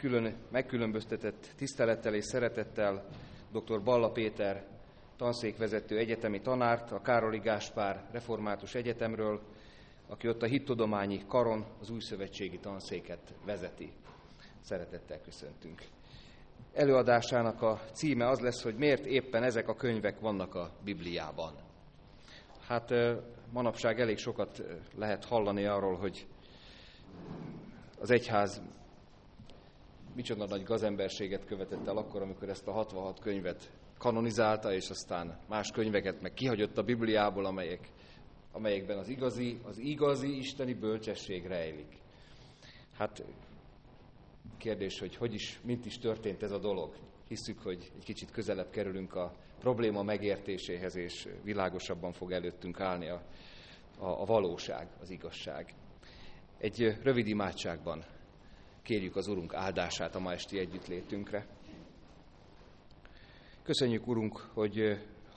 megkülönböztetett tisztelettel és szeretettel dr. Balla Péter tanszékvezető egyetemi tanárt a Károli Gáspár Református Egyetemről, aki ott a hittudományi karon az újszövetségi tanszéket vezeti. Szeretettel köszöntünk. Előadásának a címe az lesz, hogy miért éppen ezek a könyvek vannak a Bibliában. Hát manapság elég sokat lehet hallani arról, hogy az egyház micsoda nagy gazemberséget követett el akkor, amikor ezt a 66 könyvet kanonizálta, és aztán más könyveket meg kihagyott a Bibliából, amelyekben az igazi isteni bölcsesség rejlik. Hát kérdés, hogy mint is történt ez a dolog. Hisszük, hogy egy kicsit közelebb kerülünk a probléma megértéséhez, és világosabban fog előttünk állni a valóság, az igazság. Egy rövid imádságban kérjük az Urunk áldását a ma esti együttlétünkre. Köszönjük, Urunk, hogy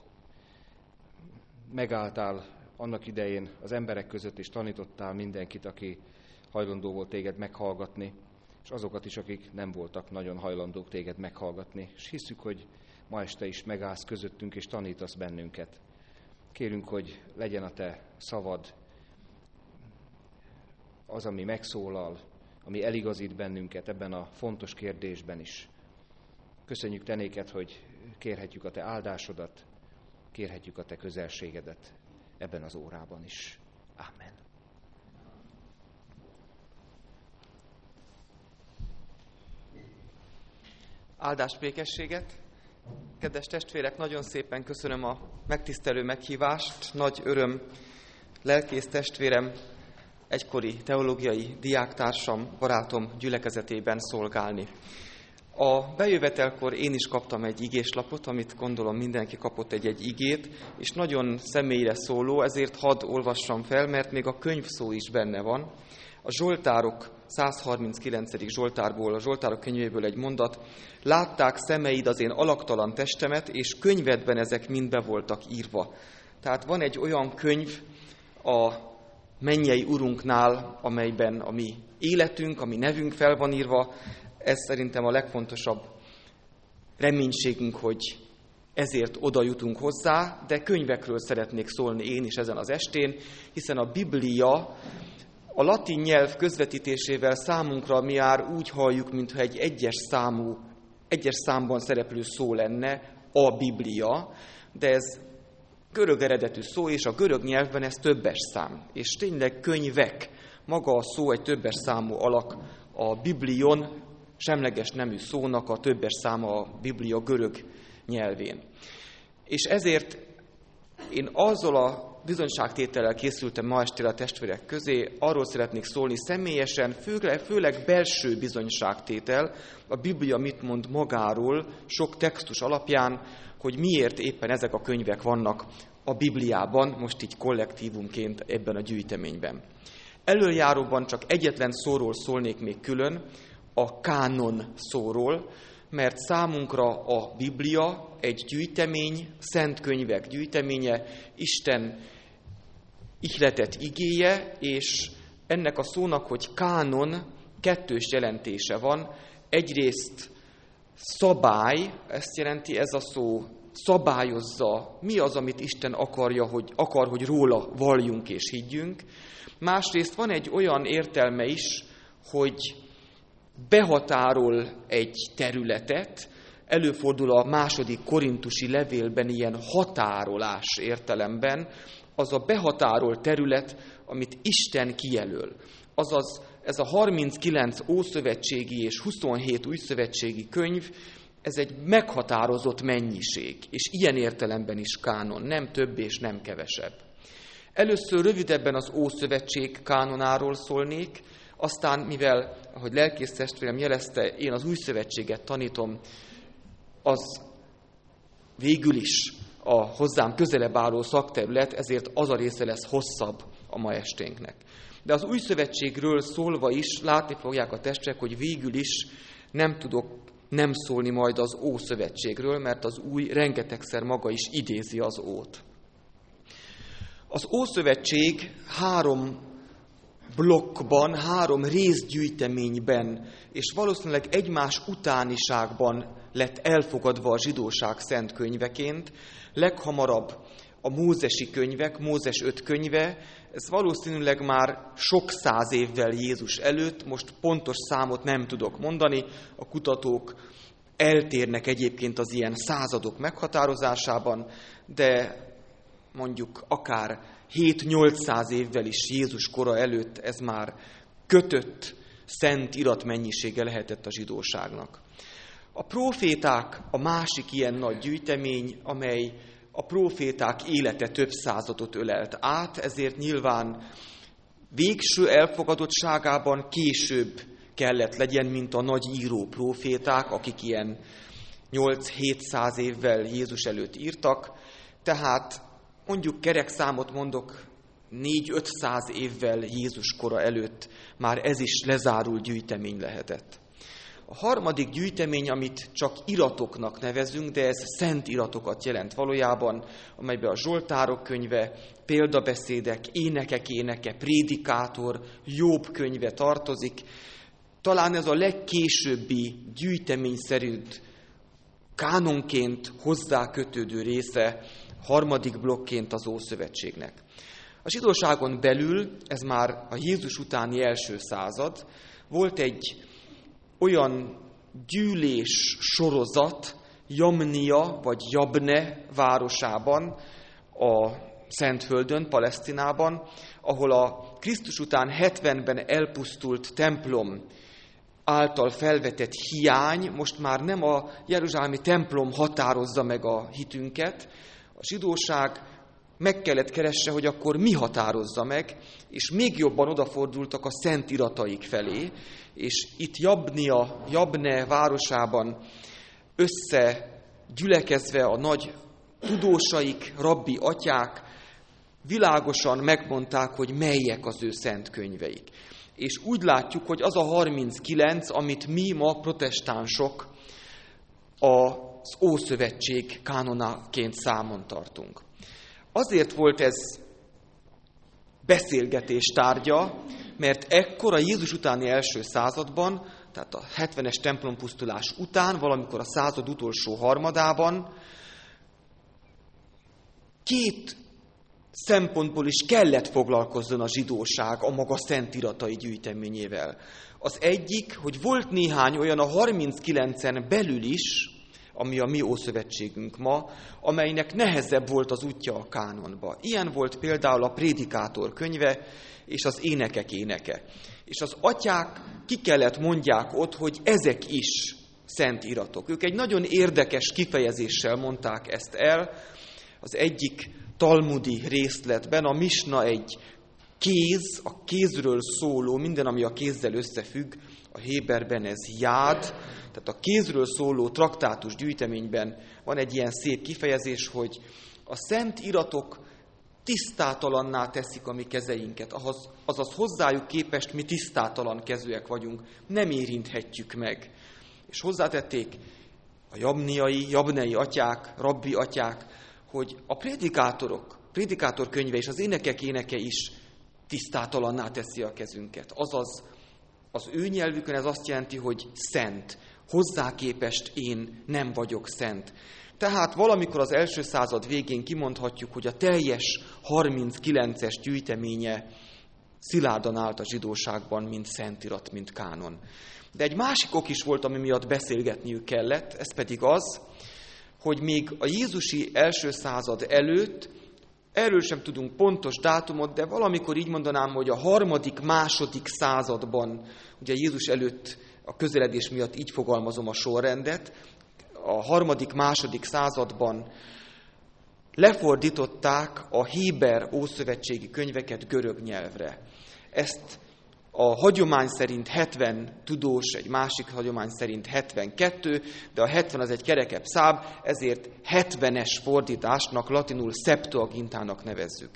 megálltál annak idején az emberek között, és tanítottál mindenkit, aki hajlandó volt téged meghallgatni, és azokat is, akik nem voltak nagyon hajlandók téged meghallgatni. És hiszük, hogy ma este is megállsz közöttünk, és tanítasz bennünket. Kérünk, hogy legyen a te szavad az, ami megszólal, ami eligazít bennünket ebben a fontos kérdésben is. Köszönjük te néked, hogy kérhetjük a te áldásodat, kérhetjük a te közelségedet ebben az órában is. Amen. Áldás békességet! Kedves testvérek, nagyon szépen köszönöm a megtisztelő meghívást. Nagy öröm lelkész testvérem, egykori teológiai diáktársam, barátom gyülekezetében szolgálni. A bejövetelkor én is kaptam egy igéslapot, amit gondolom mindenki kapott egy igét, és nagyon személyre szóló, ezért hadd olvassam fel, mert még a könyvszó is benne van. A Zsoltárok 139. Zsoltárból, a Zsoltárok könyvéből egy mondat: látták szemeid az én alaktalan testemet, és könyvedben ezek mind be voltak írva. Tehát van egy olyan könyv a mennyei Urunknál, amelyben a mi életünk, a mi nevünk fel van írva. Ez szerintem a legfontosabb reménységünk, hogy ezért oda jutunk hozzá, de könyvekről szeretnék szólni én is ezen az estén, hiszen a Biblia a latin nyelv közvetítésével számunkra mi már úgy halljuk, mintha egy egyes számban szereplő szó lenne, a Biblia, de ez görög eredetű szó, és a görög nyelvben ez többes szám. És tényleg könyvek, maga a szó egy többes számú alak, a biblion, semleges nemű szónak a többes száma a Biblia görög nyelvén. És ezért én azzal a bizonyságtétellel készültem ma estére a testvérek közé, arról szeretnék szólni személyesen, főleg belső bizonyságtétel, a Biblia mit mond magáról, sok textus alapján, hogy miért éppen ezek a könyvek vannak a Bibliában, most így kollektívumként ebben a gyűjteményben. Elöljáróban csak egyetlen szóról szólnék még külön, a kánon szóról, mert számunkra a Biblia egy gyűjtemény, szent könyvek gyűjteménye, Isten ihletett igéje, és ennek a szónak, hogy kánon, kettős jelentése van. Egyrészt szabály, ezt jelenti ez a szó, szabályozza, mi az, amit Isten akar, hogy róla valljunk és higgyünk. Másrészt van egy olyan értelme is, hogy behatárol egy területet, előfordul a második korintusi levélben ilyen határolás értelemben, az a behatárolt terület, amit Isten kijelöl. Azaz ez a 39 ószövetségi és 27 újszövetségi könyv, ez egy meghatározott mennyiség, és ilyen értelemben is kánon, nem több és nem kevesebb. Először rövidebben az Ószövetség kánonáról szólnék, aztán, mivel, ahogy lelkész testvérem jelezte, én az új szövetséget tanítom, az végül is a hozzám közelebb álló szakterület, ezért az a része lesz hosszabb a ma esténknek. De az új szövetségről szólva is látni fogják a testvérek, hogy végül is nem tudok nem szólni majd az Ószövetségről, mert az új rengetegszer maga is idézi az Ót. Az Ószövetség 3 blokkban, 3 részgyűjteményben, és valószínűleg egymás utániságban lett elfogadva a zsidóság szent könyveként. Leghamarabb a mózesi könyvek, Mózes 5 könyve, ez valószínűleg már sok száz évvel Jézus előtt, most pontos számot nem tudok mondani, a kutatók eltérnek egyébként az ilyen századok meghatározásában, de mondjuk akár 7-800 évvel is Jézus kora előtt ez már kötött szent iratmennyisége lehetett a zsidóságnak. A próféták a másik ilyen nagy gyűjtemény, amely a próféták élete több századot ölelt át, ezért nyilván végső elfogadottságában később kellett legyen, mint a nagy író próféták, akik ilyen 8-700 évvel Jézus előtt írtak. Tehát mondjuk kerek számot mondok, 4-500 évvel Jézus kora előtt már ez is lezárult gyűjtemény lehetett. A harmadik gyűjtemény, amit csak iratoknak nevezünk, de ez szent iratokat jelent valójában, amelyben a Zsoltárok könyve, példabeszédek, énekek éneke, prédikátor, Jobb könyve tartozik. Talán ez a legkésőbbi gyűjtemény szerint kánonként hozzá kötődő része, harmadik blokként az Ószövetségnek. A zsidóságon belül, ez már a Jézus utáni első század, volt egy olyan gyűlés sorozat Jamnia vagy Jabne városában, a Szentföldön, Palesztinában, ahol a Krisztus után 70-ben elpusztult templom által felvetett hiány, most már nem a jeruzsálemi templom határozza meg a hitünket, a zsidóság meg kellett keresse, hogy akkor mi határozza meg, és még jobban odafordultak a szent irataik felé, és itt Jabne városában összegyülekezve a nagy tudósaik, rabbi atyák világosan megmondták, hogy melyek az ő szent könyveik. És úgy látjuk, hogy az a 39, amit mi ma protestánsok az Ószövetség kánonaként számon tartunk. Azért volt ez beszélgetés tárgya, mert ekkor a Jézus utáni első században, tehát a 70-es templompusztulás után, valamikor a század utolsó harmadában, 2 szempontból is kellett foglalkozzon a zsidóság a maga szentiratai gyűjteményével. Az egyik, hogy volt néhány olyan a 39-en belül is, ami a mi Ószövetségünk ma, amelynek nehezebb volt az útja a kánonba. Ilyen volt például a Prédikátor könyve és az Énekek éneke. És az atyák ki kellett mondják ott, hogy ezek is szent iratok. Ők egy nagyon érdekes kifejezéssel mondták ezt el. Az egyik talmudi részletben a misna egy kéz, a kézről szóló, minden, ami a kézzel összefügg, a héberben ez jád, tehát a kézről szóló traktátus gyűjteményben van egy ilyen szép kifejezés, hogy a szent iratok tisztátalanná teszik a mi kezeinket, azaz hozzájuk képest mi tisztátalan kezűek vagyunk, nem érinthetjük meg. És hozzátették a jabnei atyák, rabbi atyák, hogy a prédikátor könyve és az Énekek éneke is tisztátalanná teszi a kezünket. Azaz az ő nyelvükön ez azt jelenti, hogy szent. Hozzá képest én nem vagyok szent. Tehát valamikor az első század végén kimondhatjuk, hogy a teljes 39-es gyűjteménye szilárdan állt a zsidóságban, mint szentirat, mint kánon. De egy másik ok is volt, ami miatt beszélgetniük kellett, ez pedig az, hogy még a jézusi első század előtt, erről sem tudunk pontos dátumot, de valamikor így mondanám, hogy a 3.-2. században, ugye Jézus előtt a közeledés miatt így fogalmazom a sorrendet, a 3.-2. században lefordították a héber ószövetségi könyveket görög nyelvre. Ezt a hagyomány szerint 70 tudós, egy másik hagyomány szerint 72, de a 70 az egy kerekebb szám, ezért 70-es fordításnak, latinul Septuagintának nevezzük.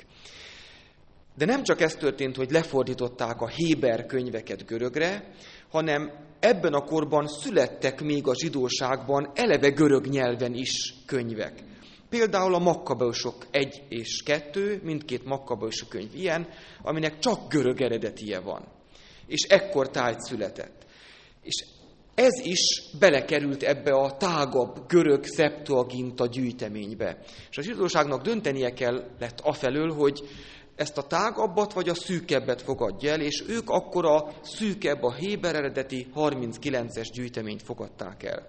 De nem csak ez történt, hogy lefordították a héber könyveket görögre, hanem ebben a korban születtek még a zsidóságban eleve görög nyelven is könyvek. Például a Makkabeusok 1 és 2, mindkét Makkabeusok könyv ilyen, aminek csak görög eredetie van. És ekkor tájt született. És ez is belekerült ebbe a tágabb görög Septuaginta gyűjteménybe. És a zsidóságnak döntenie kellett afelől, hogy ezt a tágabbat vagy a szűkebbet fogadja el, és ők akkor a szűkebb, a héber eredeti 39-es gyűjteményt fogadták el.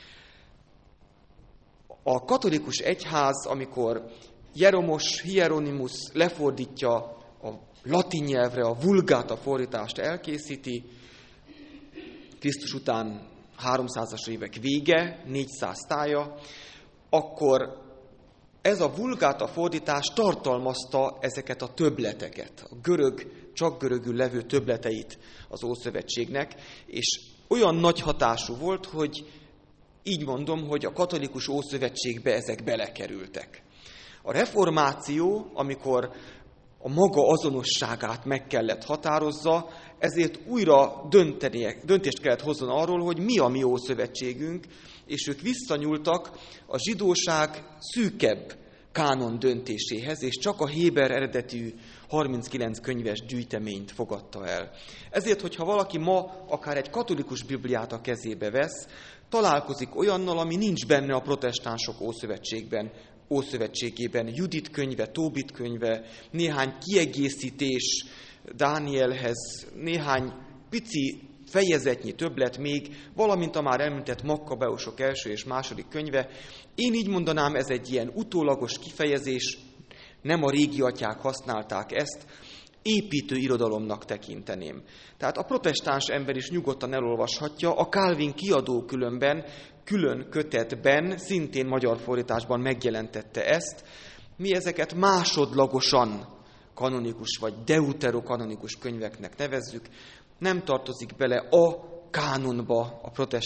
A katolikus egyház, amikor Hieronymus lefordítja a latin nyelvre a Vulgata fordítást elkészíti, Krisztus után 300-as évek vége, 400 tája, akkor ez a Vulgata fordítás tartalmazta ezeket a többleteket, a csak görögül levő többleteit az Ószövetségnek, és olyan nagy hatású volt, hogy így mondom, hogy a katolikus Ószövetségbe ezek belekerültek. A reformáció, amikor a maga azonosságát meg kellett határozza, ezért újra döntést kellett hozzon arról, hogy mi a mi Ószövetségünk, és ők visszanyúltak a zsidóság szűkebb kánon döntéséhez, és csak a héber eredetű 39 könyves gyűjteményt fogadta el. Ezért, hogyha valaki ma akár egy katolikus Bibliát a kezébe vesz, találkozik olyannal, ami nincs benne a protestánsok Ószövetségében, Judit könyve, Tóbit könyve, néhány kiegészítés Dánielhez, néhány pici fejezetnyi többlet még, valamint a már említett Makkabeusok első és második könyve. Én így mondanám, ez egy ilyen utólagos kifejezés, nem a régi atyák használták ezt, építő irodalomnak tekinteném. Tehát a protestáns ember is nyugodtan elolvashatja, a Calvin kiadó külön kötetben, szintén magyar fordításban megjelentette ezt. Mi ezeket másodlagosan kanonikus vagy deuterokanonikus könyveknek nevezzük, nem tartozik bele a kánonba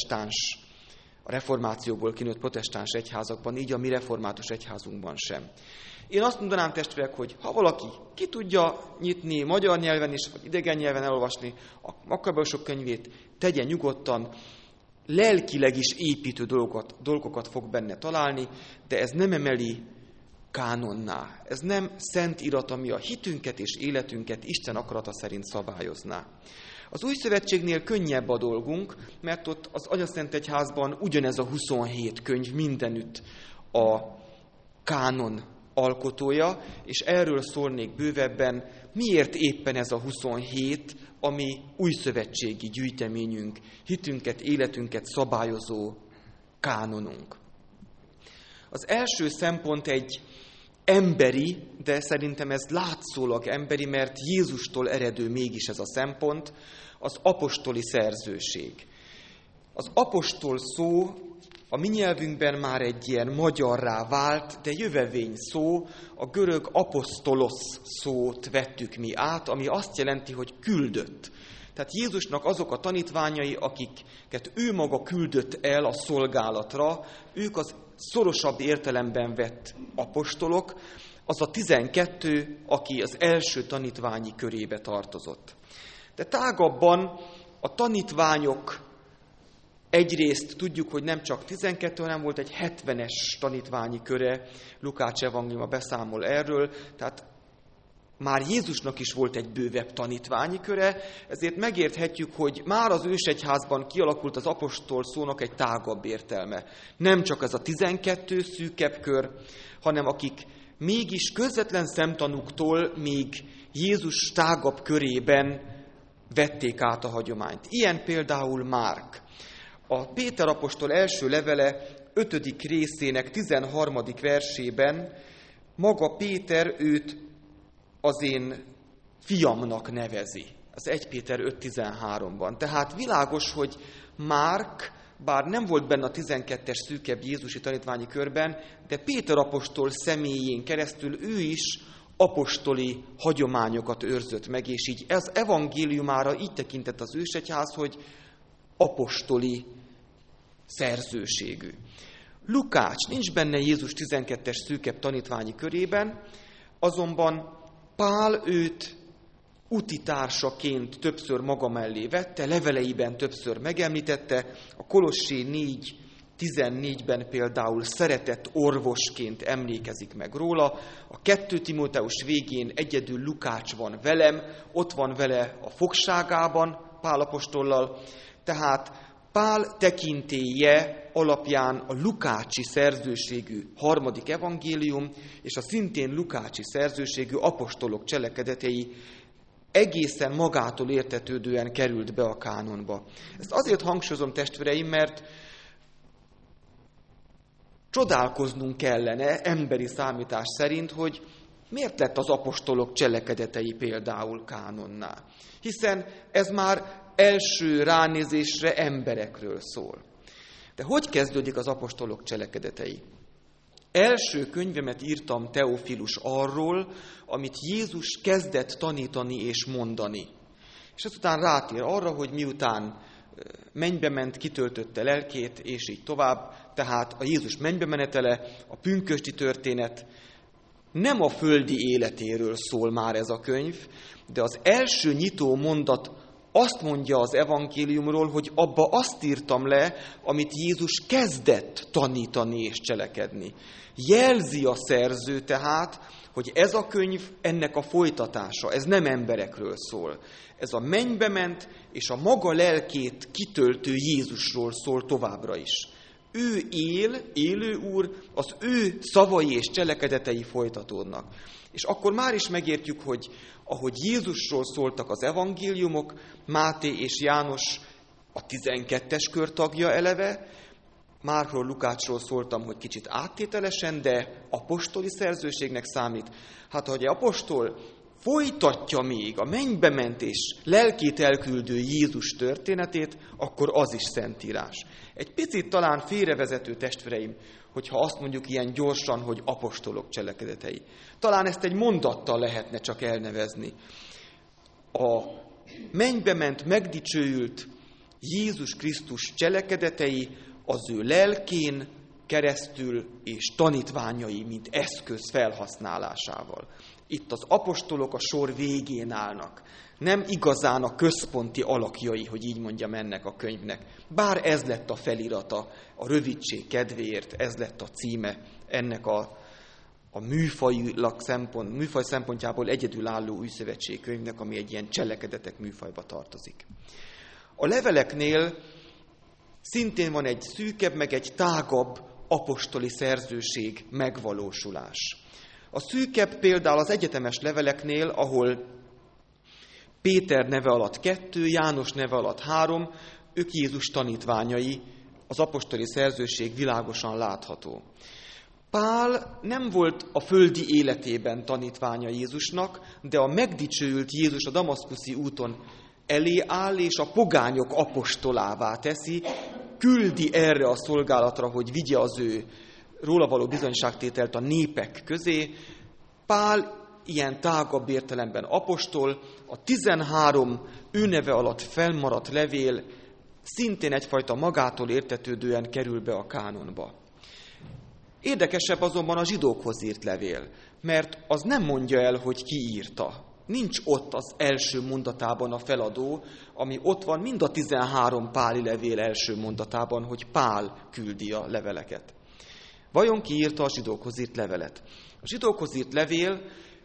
a reformációból kinőtt protestáns egyházakban, így a mi református egyházunkban sem. Én azt mondanám, testvérek, hogy ha valaki ki tudja nyitni magyar nyelven is, vagy idegen nyelven elolvasni a Makkabeusok könyvét, tegye nyugodtan, lelkileg is építő dolgokat fog benne találni, de ez nem emeli kánonná. Ez nem szent irat, ami a hitünket és életünket Isten akarata szerint szabályozná. Az Új Szövetségnél könnyebb a dolgunk, mert ott az Atyaszent Egyházban ugyanez a 27 könyv mindenütt a kánon alkotója, és erről szólnék bővebben, miért éppen ez a 27, ami újszövetségi gyűjteményünk, hitünket, életünket szabályozó kánonunk. Az első szempont egy emberi, de szerintem ez látszólag emberi, mert Jézustól eredő mégis ez a szempont, az apostoli szerzőség. Az apostol szó a mi nyelvünkben már egy ilyen magyarrá vált, de jövevény szó, a görög apostolos szót vettük mi át, ami azt jelenti, hogy küldött. Tehát Jézusnak azok a tanítványai, akiket ő maga küldött el a szolgálatra, ők az szorosabb értelemben vett apostolok, az a 12, aki az első tanítványi körébe tartozott. De tágabban a tanítványok egyrészt tudjuk, hogy nem csak 12, hanem volt egy 70-es tanítványi köre, Lukács evangéliuma beszámol erről, tehát már Jézusnak is volt egy bővebb tanítványi köre, ezért megérthetjük, hogy már az ősegyházban kialakult az apostol szónak egy tágabb értelme. Nem csak ez a 12 szűkebb kör, hanem akik mégis közvetlen szemtanúktól még Jézus tágabb körében vették át a hagyományt. Ilyen például Márk. A Péter apostol első levele 5. részének 13. versében maga Péter őt az én fiamnak nevezi. Az 1 Péter 5.13-ban. Tehát világos, hogy Márk, bár nem volt benne a 12-es szűkebb jézusi tanítványi körben, de Péter apostol személyén keresztül ő is apostoli hagyományokat őrzött meg, és így ez evangéliumára így tekintett az ősegyház, hogy apostoli szerzőségű. Lukács nincs benne Jézus 12-es szűkebb tanítványi körében, azonban Pál őt utitársaként többször maga mellé vette, leveleiben többször megemlítette, a Kolossé 14-ben például szeretett orvosként emlékezik meg róla, a 2 Timóteus végén egyedül Lukács van velem, ott van vele a fogságában Pál apostollal, tehát Pál tekintélye alapján a lukácsi szerzőségű 3. evangélium és a szintén lukácsi szerzőségű apostolok cselekedetei egészen magától értetődően került be a kánonba. Ezt azért hangsúlyozom, testvéreim, mert csodálkoznunk kellene emberi számítás szerint, hogy miért lett az apostolok cselekedetei például kánonná. Hiszen ez már első ránézésre emberekről szól. De hogy kezdődik az apostolok cselekedetei? Első könyvemet írtam, Teofilus, arról, amit Jézus kezdett tanítani és mondani. És azután rátér arra, hogy miután mennybe ment, kitöltötte lelkét, és így tovább. Tehát a Jézus mennybe menetele, a pünkösdi történet, nem a földi életéről szól már ez a könyv, de az első nyitó mondat azt mondja az evangéliumról, hogy abba azt írtam le, amit Jézus kezdett tanítani és cselekedni. Jelzi a szerző tehát, hogy ez a könyv ennek a folytatása, ez nem emberekről szól. Ez a mennybe ment és a maga lelkét kitöltő Jézusról szól továbbra is. Ő él, élő Úr, az ő szavai és cselekedetei folytatódnak. És akkor már is megértjük, hogy ahogy Jézusról szóltak az evangéliumok, Máté és János a 12-es kör tagja eleve, Márkról, Lukácsról szóltam, hogy kicsit áttételesen, de apostoli szerzőségnek számít. Hát, ahogy apostol folytatja még a mennybe ment és lelkét elküldő Jézus történetét, akkor az is szentírás. Egy picit talán félrevezető, testvéreim, hogyha azt mondjuk ilyen gyorsan, hogy apostolok cselekedetei. Talán ezt egy mondattal lehetne csak elnevezni. A mennybe ment, megdicsőült Jézus Krisztus cselekedetei az ő lelkén keresztül és tanítványai, mint eszköz felhasználásával. Itt az apostolok a sor végén állnak. Nem igazán a központi alakjai, hogy így mondjam, ennek a könyvnek. Bár ez lett a felirata, a rövidség kedvéért, ez lett a címe ennek a műfaj szempontjából egyedülálló újszövetségi könyvnek, ami egy ilyen cselekedetek műfajba tartozik. A leveleknél szintén van egy szűkebb, meg egy tágabb apostoli szerzőség megvalósulás. A szűkebb például az egyetemes leveleknél, ahol Péter neve alatt 2, János neve alatt 3, ők Jézus tanítványai, az apostoli szerzőség világosan látható. Pál nem volt a földi életében tanítványa Jézusnak, de a megdicsőült Jézus a damaszkuszi úton elé áll, és a pogányok apostolává teszi, küldi erre a szolgálatra, hogy vigye az ő róla való bizonyságtételt a népek közé. Pál ilyen tágabb értelemben apostol, a 13 ő neve alatt fennmaradt levél szintén egyfajta magától értetődően kerül be a kánonba. Érdekesebb azonban a zsidókhoz írt levél, mert az nem mondja el, hogy ki írta. Nincs ott az első mondatában a feladó, ami ott van mind a 13 páli levél első mondatában, hogy Pál küldi a leveleket. Vajon ki írta a zsidókhoz írt levelet? A zsidókhoz írt levél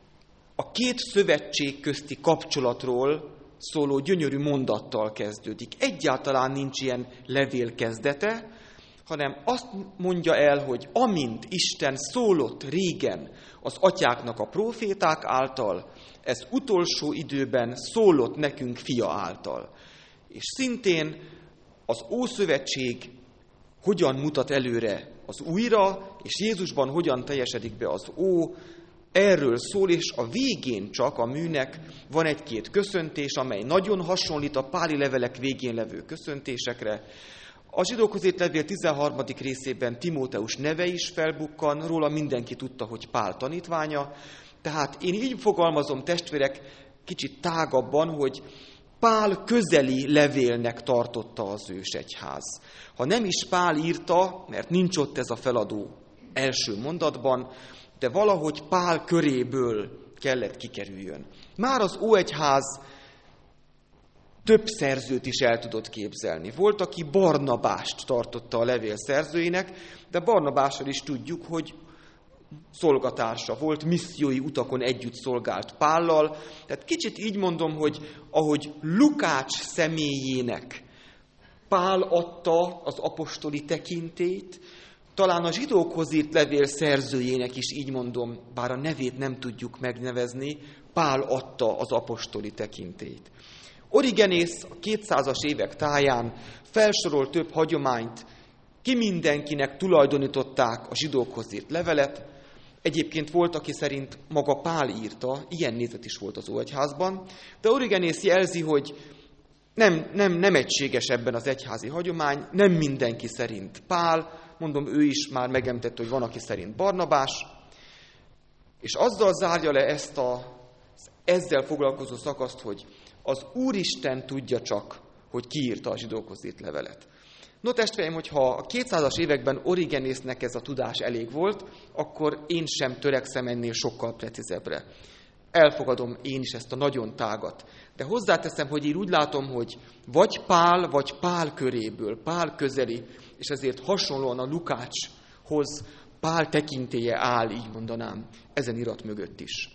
a két szövetség közti kapcsolatról szóló gyönyörű mondattal kezdődik. Egyáltalán nincs ilyen levél kezdete, hanem azt mondja el, hogy amint Isten szólott régen az atyáknak a próféták által, ez utolsó időben szólott nekünk fia által. És szintén az Ószövetség hogyan mutat előre az újra, és Jézusban hogyan teljesedik be az Ó, erről szól, és a végén csak a műnek van egy-két köszöntés, amely nagyon hasonlít a páli levelek végén levő köszöntésekre. A zsidókhoz írt levél 13. részében Timóteus neve is felbukkan, róla mindenki tudta, hogy Pál tanítványa. Tehát én így fogalmazom, testvérek, kicsit tágabban, hogy Pál közeli levélnek tartotta az ősegyház. Ha nem is Pál írta, mert nincs ott ez a feladó első mondatban, de valahogy Pál köréből kellett kikerüljön. Már az óegyház több szerzőt is el tudott képzelni. Volt, aki Barnabást tartotta a levél szerzőjének, de Barnabásról is tudjuk, hogy szolgatársa volt, missziói utakon együtt szolgált Pállal. Tehát kicsit így mondom, hogy ahogy Lukács személyének Pál adta az apostoli tekintélyt, talán a zsidókhoz írt levél szerzőjének is így mondom, bár a nevét nem tudjuk megnevezni, Pál adta az apostoli tekintélyt. Origenész a 200-as évek táján felsorol több hagyományt, ki mindenkinek tulajdonították a zsidókhoz írt levelet. Egyébként volt, aki szerint maga Pál írta, ilyen nézet is volt az Óegyházban, de Origenész jelzi, hogy nem egységes ebben az egyházi hagyomány, nem mindenki szerint Pál, mondom, ő is már megemlítette, hogy van, aki szerint Barnabás, és azzal zárja le ezt ezzel foglalkozó szakaszt, hogy az Úristen tudja csak, hogy ki írta a zsidókhoz írt levelet. No, testvéreim, hogyha a 200-as években Origenésznek ez a tudás elég volt, akkor én sem törekszem ennél sokkal precízebbre. Elfogadom én is ezt a nagyon tágat. De hozzáteszem, hogy én úgy látom, hogy vagy Pál köréből, Pál közeli, és ezért hasonlóan a Lukácshoz Pál tekintélye áll, így mondanám, ezen irat mögött is.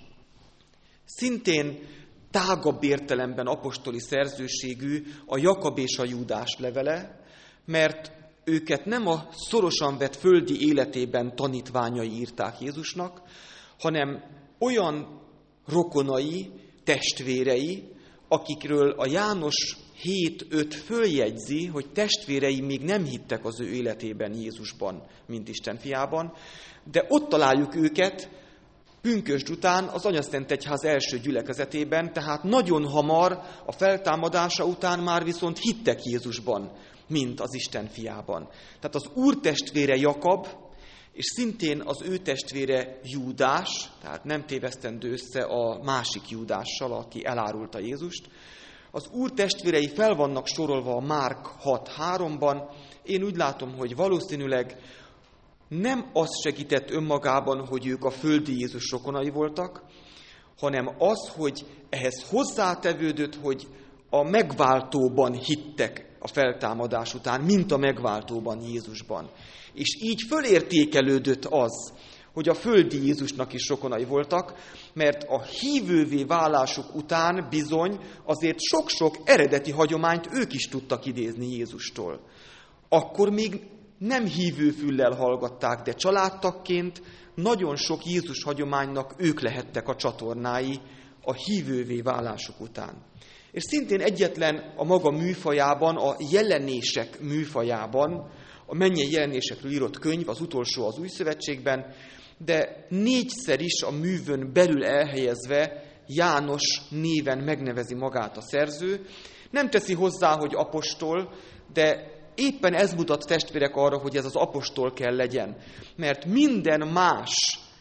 Szintén tágabb értelemben apostoli szerzőségű a Jakab és a Júdás levele, mert őket nem a szorosan vett földi életében tanítványai írták Jézusnak, hanem olyan rokonai, testvérei, akikről a János 7.5 följegyzi, hogy testvérei még nem hittek az ő életében Jézusban, mint Isten fiában, de ott találjuk őket pünkösd után az Anyaszentegyház első gyülekezetében, tehát nagyon hamar a feltámadása után már viszont hittek Jézusban, mint az Isten fiában. Tehát az Úr testvére Jakab, és szintén az ő testvére Júdás, tehát nem tévesztendő össze a másik Júdással, aki elárulta Jézust. Az Úr testvérei fel vannak sorolva a Márk 6.3-ban. Én úgy látom, hogy valószínűleg nem az segített önmagában, hogy ők a földi Jézus rokonai voltak, hanem az, hogy ehhez hozzátevődött, hogy a megváltóban hittek a feltámadás után, mint a megváltóban, Jézusban. És így fölértékelődött az, hogy a földi Jézusnak is rokonai voltak, mert a hívővé válásuk után bizony azért sok-sok eredeti hagyományt ők is tudtak idézni Jézustól. Akkor még nem hívő füllel hallgatták, de családtagként nagyon sok Jézus hagyománynak ők lehettek a csatornái a hívővé válásuk után. És szintén egyetlen a maga műfajában, a jelenések műfajában, a mennyei jelenésekről írott könyv, az utolsó az Új Szövetségben, de 4-szer is a művön belül elhelyezve János néven megnevezi magát a szerző. Nem teszi hozzá, hogy apostol, de éppen ez mutat, testvérek, arra, hogy ez az apostol kell legyen. Mert minden más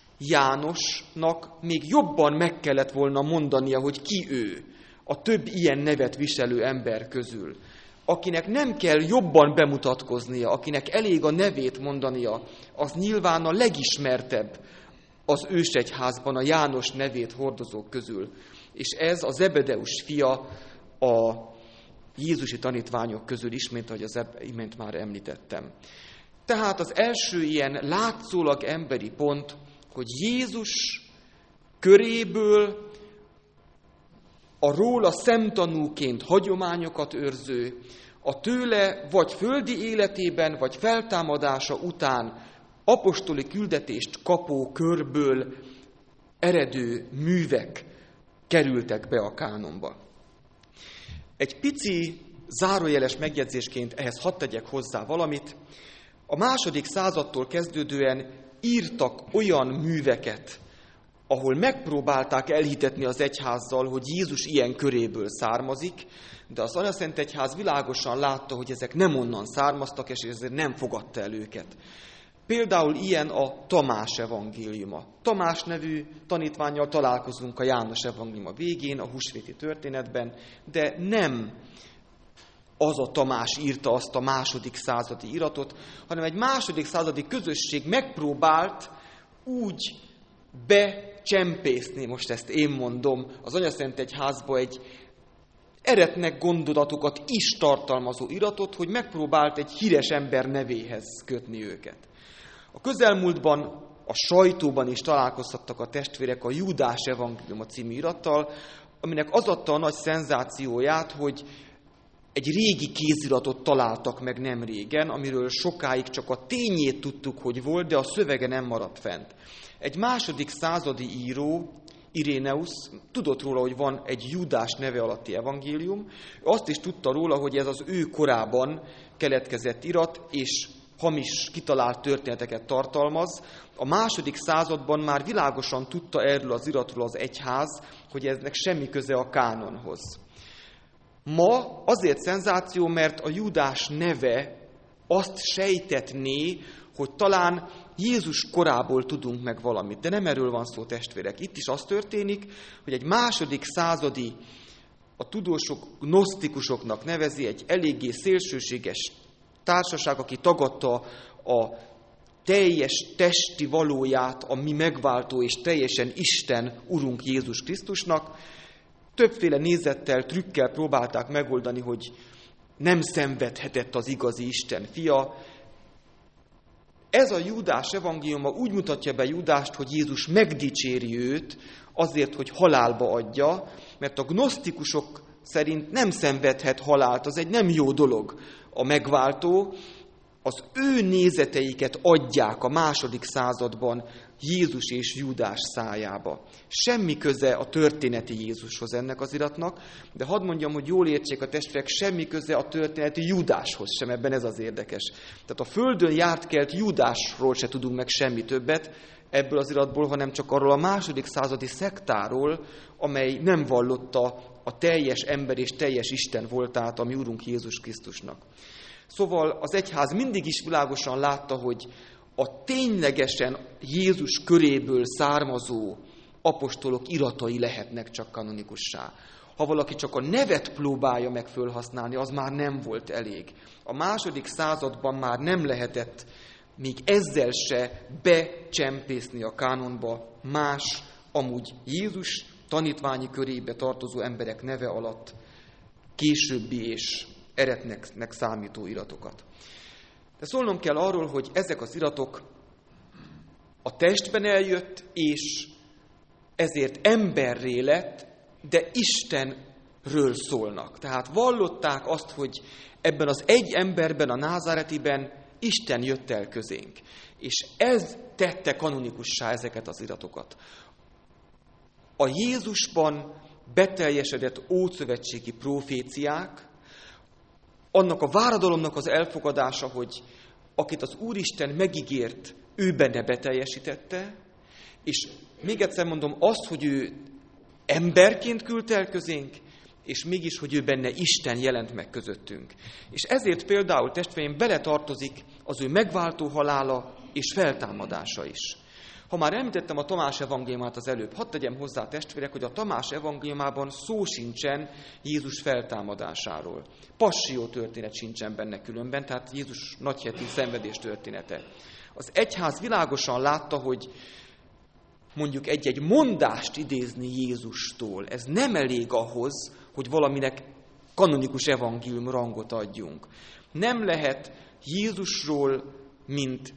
Jánosnak még jobban meg kellett volna mondania, hogy ki ő, a több ilyen nevet viselő ember közül, akinek nem kell jobban bemutatkoznia, akinek elég a nevét mondania, az nyilván a legismertebb az ősegyházban a János nevét hordozók közül. És ez a Zebedeus fia a jézusi tanítványok közül is, mint ahogy az imént már említettem. Tehát az első ilyen látszólag emberi pont, hogy Jézus köréből a róla szemtanúként hagyományokat őrző, a tőle vagy földi életében, vagy feltámadása után apostoli küldetést kapó körből eredő művek kerültek be a kánonba. Egy pici zárójeles megjegyzésként ehhez hadd tegyek hozzá valamit. A második századtól kezdődően írtak olyan műveket, ahol megpróbálták elhitetni az egyházzal, hogy Jézus ilyen köréből származik, de az Anyaszentegyház világosan látta, hogy ezek nem onnan származtak, és ezért nem fogadta el őket. Például ilyen a Tamás evangéliuma. Tamás nevű tanítvánnyal találkozunk a János evangéliuma végén, a húsvéti történetben, de nem az a Tamás írta azt a második századi iratot, hanem egy második századi közösség megpróbált úgy becsempészni, most ezt én mondom, az Anyaszentegyházba egy eretnek gondolatokat is tartalmazó iratot, hogy megpróbált egy híres ember nevéhez kötni őket. A közelmúltban a sajtóban is találkoztattak a testvérek a Júdás evangéliuma című irattal, aminek az adta a nagy szenzációját, hogy egy régi kéziratot találtak meg nem régen, amiről sokáig csak a tényét tudtuk, hogy volt, de a szövege nem maradt fent. Egy második századi író, Iréneusz tudott róla, hogy van egy Júdás neve alatti evangélium. Azt is tudta róla, hogy ez az ő korában keletkezett irat, és hamis, kitalált történeteket tartalmaz. A második században már világosan tudta erről az iratról az egyház, hogy ennek semmi köze a kánonhoz. Ma azért szenzáció, mert a Júdás neve azt sejtetné, hogy talán Jézus korából tudunk meg valamit. De nem erről van szó, testvérek. Itt is az történik, hogy egy második századi, a tudósok gnosztikusoknak nevezi, egy eléggé szélsőséges társaság, aki tagadta a teljes testi valóját a mi megváltó és teljesen Isten Urunk Jézus Krisztusnak. Többféle nézettel, trükkel próbálták megoldani, hogy nem szenvedhetett az igazi Isten fia. Ez a Júdás evangéliuma úgy mutatja be Júdást, hogy Jézus megdicséri őt azért, hogy halálba adja, mert a gnosztikusok szerint nem szenvedhet halált, az egy nem jó dolog. A megváltó, az ő nézeteiket adják a második században Jézus és Júdás szájába. Semmi köze a történeti Jézushoz ennek az iratnak, de hadd mondjam, hogy jól értsék a testvérek, semmi köze a történeti Júdáshoz sem, ebben ez az érdekes. Tehát a földön járt kelt Júdásról se tudunk meg semmi többet ebből az iratból, hanem csak arról a második századi szektáról, amely nem vallotta a teljes ember és teljes Isten voltát a mi Urunk Jézus Krisztusnak. Szóval az egyház mindig is világosan látta, hogy a ténylegesen Jézus köréből származó apostolok iratai lehetnek csak kanonikussá. Ha valaki csak a nevet próbálja meg fölhasználni, az már nem volt elég. A második században már nem lehetett még ezzel se becsempészni a kánonba más, amúgy Jézus tanítványi körébe tartozó emberek neve alatt későbbi és eretnek számító iratokat. De szólnom kell arról, hogy ezek az iratok a testben eljött, és ezért emberré lett, de Istenről szólnak. Tehát vallották azt, hogy ebben az egy emberben, a názáretiben Isten jött el közénk. És ez tette kanonikussá ezeket az iratokat. A Jézusban beteljesedett ószövetségi proféciák, annak a váradalomnak az elfogadása, hogy akit az Úristen megígért, ő benne beteljesítette, és még egyszer mondom, azt, hogy ő emberként küldte el közénk, és mégis, hogy ő benne Isten jelent meg közöttünk. És ezért például, testvéreim, beletartozik az ő megváltó halála és feltámadása is. Ha már említettem a Tamás evangéliumát az előbb, hadd tegyem hozzá, testvérek, hogy a Tamás evangéliumában szó sincsen Jézus feltámadásáról. Passió történet sincsen benne különben, tehát Jézus nagyheti szenvedés története. Az egyház világosan látta, hogy mondjuk egy-egy mondást idézni Jézustól, ez nem elég ahhoz, hogy valaminek kanonikus evangélium rangot adjunk. Nem lehet Jézusról, mint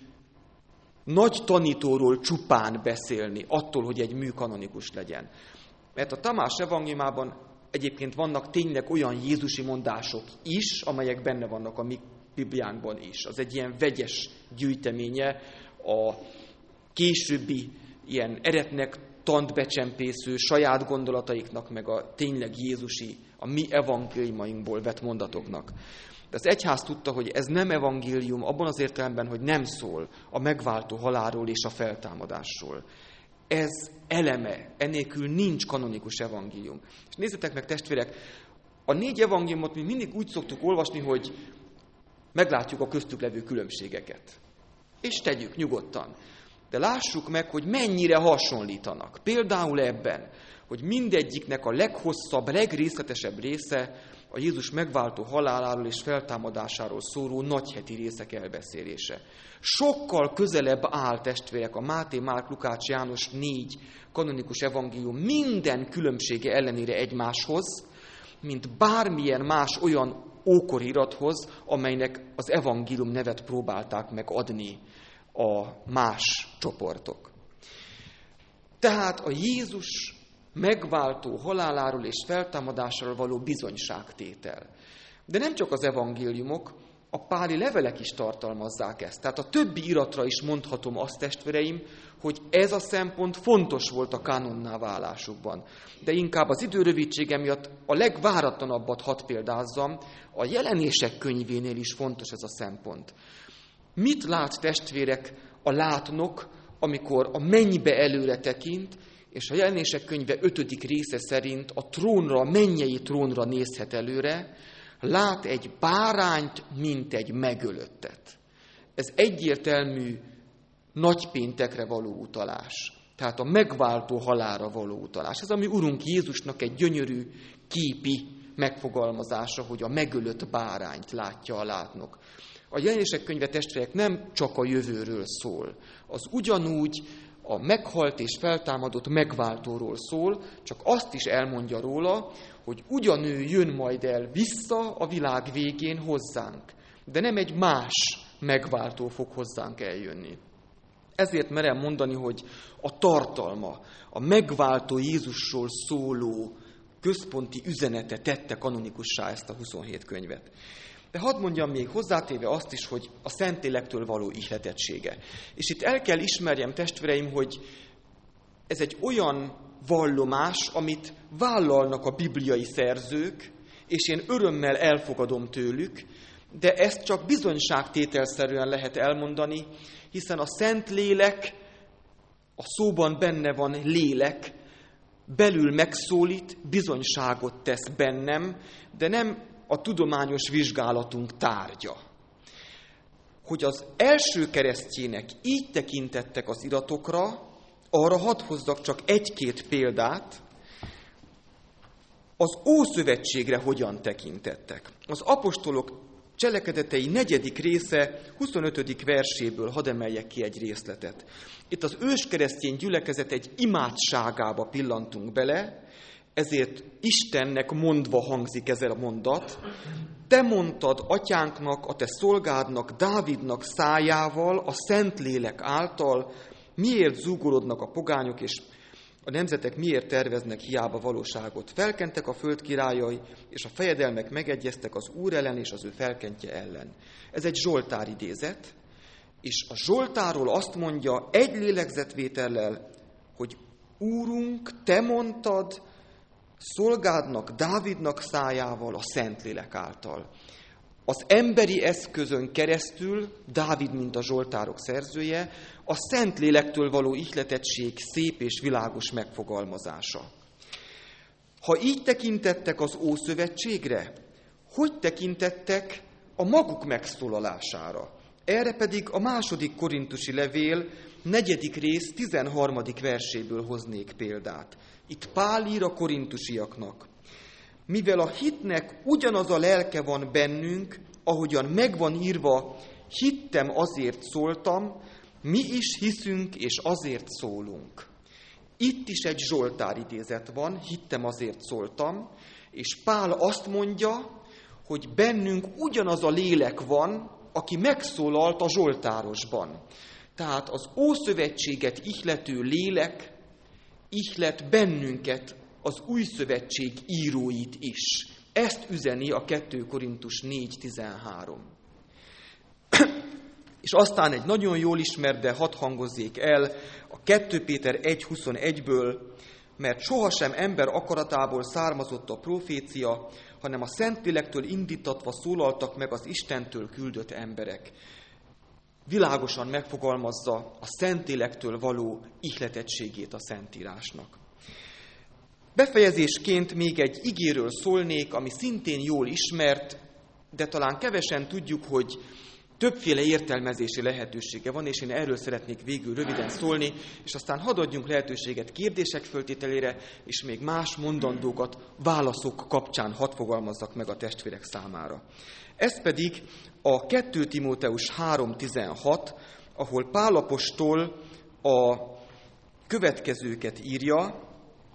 nagy tanítóról csupán beszélni, attól, hogy egy mű kanonikus legyen. Mert a Tamás evangéliumában egyébként vannak tényleg olyan jézusi mondások is, amelyek benne vannak a mi Bibliánkban is. Az egy ilyen vegyes gyűjteménye a későbbi ilyen eretnek tant becsempésző saját gondolataiknak, meg a tényleg jézusi, a mi evangéliumainkból vett mondatoknak. De az egyház tudta, hogy ez nem evangélium abban az értelemben, hogy nem szól a megváltó halálról és a feltámadásról. Ez eleme, enélkül nincs kanonikus evangélium. És nézzetek meg, testvérek, a 4 evangéliumot mi mindig úgy szoktuk olvasni, hogy meglátjuk a köztük levő különbségeket. És tegyük nyugodtan. De lássuk meg, hogy mennyire hasonlítanak. Például ebben, hogy mindegyiknek a leghosszabb, legrészletesebb része a Jézus megváltó haláláról és feltámadásáról szóló nagyheti részek elbeszélése. Sokkal közelebb áll, testvérek, a Máté, Márk, Lukács, János 4 kanonikus evangélium minden különbsége ellenére egymáshoz, mint bármilyen más olyan ókori irathoz, amelynek az evangélium nevet próbálták megadni a más csoportok. Tehát a Jézus megváltó haláláról és feltámadásáról való bizonyságtétel. De nem csak az evangéliumok, a páli levelek is tartalmazzák ezt. Tehát a többi iratra is mondhatom azt, testvéreim, hogy ez a szempont fontos volt a kánonná válásukban. De inkább az idő rövidsége miatt a legváratlanabbat hadd példázzam, a Jelenések könyvénél is fontos ez a szempont. Mit lát, testvérek, a látnok, amikor a mennybe előre tekint, és a Jelenések könyve 5. része szerint a trónra, a mennyei trónra nézhet előre, lát egy bárányt, mint egy megölöttet. Ez egyértelmű nagypéntekre való utalás. Tehát a megváltó halálra való utalás. Ez a mi Urunk Jézusnak egy gyönyörű képi megfogalmazása, hogy a megölött bárányt látja a látnok. A Jelenések könyve, testvérek, nem csak a jövőről szól. Az ugyanúgy a meghalt és feltámadott megváltóról szól, csak azt is elmondja róla, hogy ugyanő jön majd el vissza a világ végén hozzánk. De nem egy más megváltó fog hozzánk eljönni. Ezért merem mondani, hogy a tartalma, a megváltó Jézusról szóló központi üzenete tette kanonikussá ezt a 27 könyvet. De hadd mondjam még hozzátéve azt is, hogy a Szentlélektől való ihletettsége. És itt el kell ismerjem, testvéreim, hogy ez egy olyan vallomás, amit vállalnak a bibliai szerzők, és én örömmel elfogadom tőlük, de ezt csak bizonyságtételszerűen lehet elmondani, hiszen a Szentlélek, a szóban benne van lélek, belül megszólít, bizonyságot tesz bennem, de nem a tudományos vizsgálatunk tárgya. Hogy az első keresztjének így tekintettek az iratokra, arra hadd hozzak csak egy-két példát, az Ószövetségre hogyan tekintettek. Az apostolok cselekedetei 4. része 25. verséből hadd emeljek ki egy részletet. Itt az őskeresztény gyülekezet egy imádságába pillantunk bele, ezért Istennek mondva hangzik ez a mondat. Te mondtad atyánknak, a te szolgádnak, Dávidnak szájával, a Szentlélek által, miért zúgorodnak a pogányok, és a nemzetek miért terveznek hiába valóságot. Felkentek a föld királyai, és a fejedelmek megegyeztek az Úr ellen és az ő felkentje ellen. Ez egy Zsoltár idézet, és a Zsoltárról azt mondja egy lélegzetvétellel, hogy Úrunk, te mondtad szolgádnak, Dávidnak szájával, a Szentlélek által. Az emberi eszközön keresztül, Dávid, mint a Zsoltárok szerzője, a Szentlélektől való ihletettség szép és világos megfogalmazása. Ha így tekintettek az Ószövetségre, hogy tekintettek a maguk megszólalására? Erre pedig a 2. korintusi levél 4. rész 13. verséből hoznék példát. Itt Pál ír a korintusiaknak. Mivel a hitnek ugyanaz a lelke van bennünk, ahogyan megvan írva, hittem, azért szóltam, mi is hiszünk, és azért szólunk. Itt is egy Zsoltár idézet van, hittem, azért szóltam, és Pál azt mondja, hogy bennünk ugyanaz a lélek van, aki megszólalt a Zsoltárosban. Tehát az Ószövetséget ihlető lélek ihlet bennünket, az Új Szövetség íróit is. Ezt üzeni a 2 Korintus 4.13. És aztán egy nagyon jól ismert, de hadd hangozzék el, a 2 Péter 1.21-ből, mert sohasem ember akaratából származott a profécia, hanem a Szentlélektől indítatva szólaltak meg az Istentől küldött emberek. Világosan megfogalmazza a Szentlélektől való ihletettségét a Szentírásnak. Befejezésként még egy igéről szólnék, ami szintén jól ismert, de talán kevesen tudjuk, hogy többféle értelmezési lehetősége van, és én erről szeretnék végül röviden szólni, és aztán hadd adjunk lehetőséget kérdések föltételére, és még más mondandókat válaszok kapcsán hadd fogalmazzak meg a testvérek számára. Ez pedig a 2 Timóteus 3.16, ahol Pál apostol a következőket írja: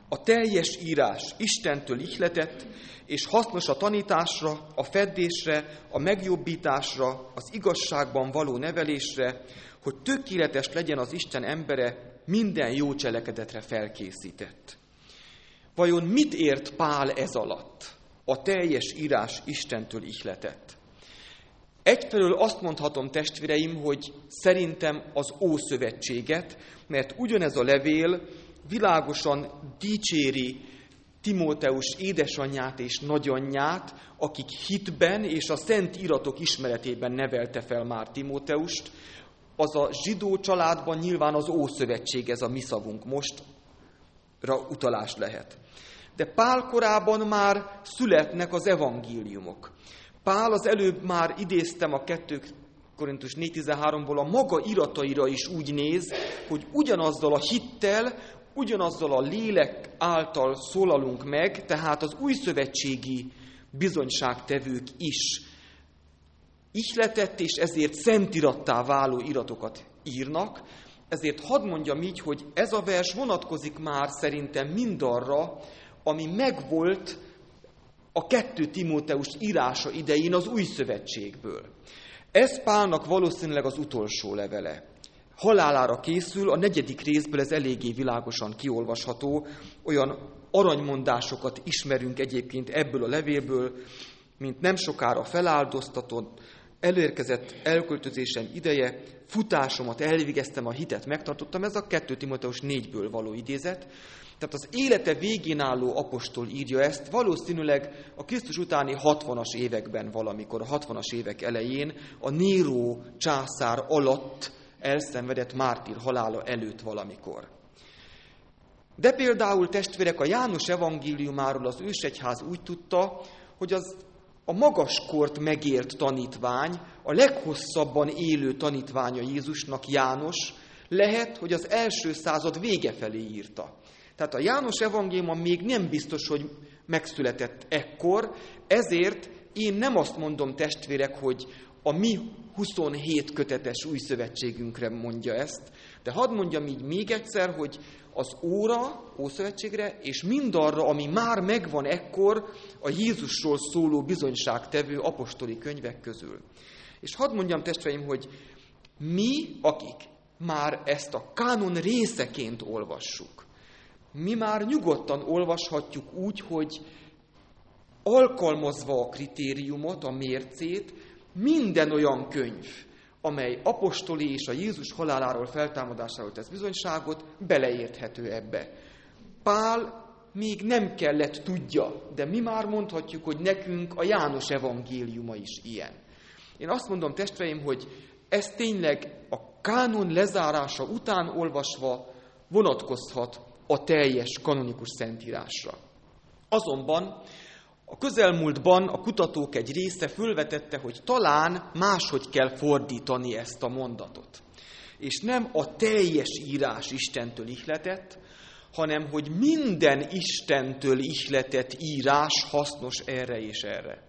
A teljes írás Istentől ihletett, és hasznos a tanításra, a feddésre, a megjobbításra, az igazságban való nevelésre, hogy tökéletes legyen az Isten embere, minden jó cselekedetre felkészített. Vajon mit ért Pál ez alatt? A teljes írás Istentől ihletett. Egyfelől azt mondhatom, testvéreim, hogy szerintem az Ószövetséget, mert ugyanez a levél világosan dicséri Timóteus édesanyját és nagyanyját, akik hitben és a szent iratok ismeretében nevelte fel már Timóteust. Az a zsidó családban nyilván az Ószövetség, ez a mi szavunk mostra utalás lehet. De Pál korában már születnek az evangéliumok. Pál az előbb már idéztem a 2 Korintus 4.13-ból, a maga irataira is úgy néz, hogy ugyanazzal a hittel, ugyanazzal a lélek által szólalunk meg, tehát az újszövetségi bizonyságtevők is ihletett, és ezért szentirattá váló iratokat írnak. Ezért hadd mondjam így, hogy ez a vers vonatkozik már szerintem mindarra, ami megvolt a 2 Timóteus írása idején az Újszövetségből. Ez Pálnak valószínűleg az utolsó levele. Halálára készül, a 4. részből ez eléggé világosan kiolvasható, olyan aranymondásokat ismerünk egyébként ebből a levélből, mint nem sokára feláldoztatott, elérkezett elköltözésem ideje, futásomat elvégeztem, a hitet megtartottam, ez a 2 Timóteus 4-ből való idézet. Tehát az élete végén álló apostol írja ezt, valószínűleg a Krisztus utáni 60-as években valamikor, a 60-as évek elején, a Néró császár alatt elszenvedett mártír halála előtt valamikor. De például, testvérek, a János evangéliumáról az ősegyház úgy tudta, hogy az a magaskort megért tanítvány, a leghosszabban élő tanítványa Jézusnak, János, lehet, hogy az első század vége felé írta. Tehát a János evangéliuma még nem biztos, hogy megszületett ekkor, ezért én nem azt mondom, testvérek, hogy a mi 27 kötetes új szövetségünkre mondja ezt, de hadd mondjam így még egyszer, hogy az Ószövetségre, és mindarra, ami már megvan ekkor a Jézusról szóló bizonyságtevő apostoli könyvek közül. És hadd mondjam, testvéreim, hogy mi, akik már ezt a kánon részeként olvassuk, mi már nyugodtan olvashatjuk úgy, hogy alkalmazva a kritériumot, a mércét, minden olyan könyv, amely apostoli és a Jézus haláláról, feltámadásáról tesz bizonyságot, beleérthető ebbe. Pál még nem kellett tudja, de mi már mondhatjuk, hogy nekünk a János evangéliuma is ilyen. Én azt mondom, testvéreim, hogy ez tényleg a kánon lezárása után olvasva vonatkozhat a teljes kanonikus szentírásra. Azonban a közelmúltban a kutatók egy része fölvetette, hogy talán máshogy kell fordítani ezt a mondatot. És nem a teljes írás Istentől ihletett, hanem hogy minden Istentől ihletett írás hasznos erre és erre.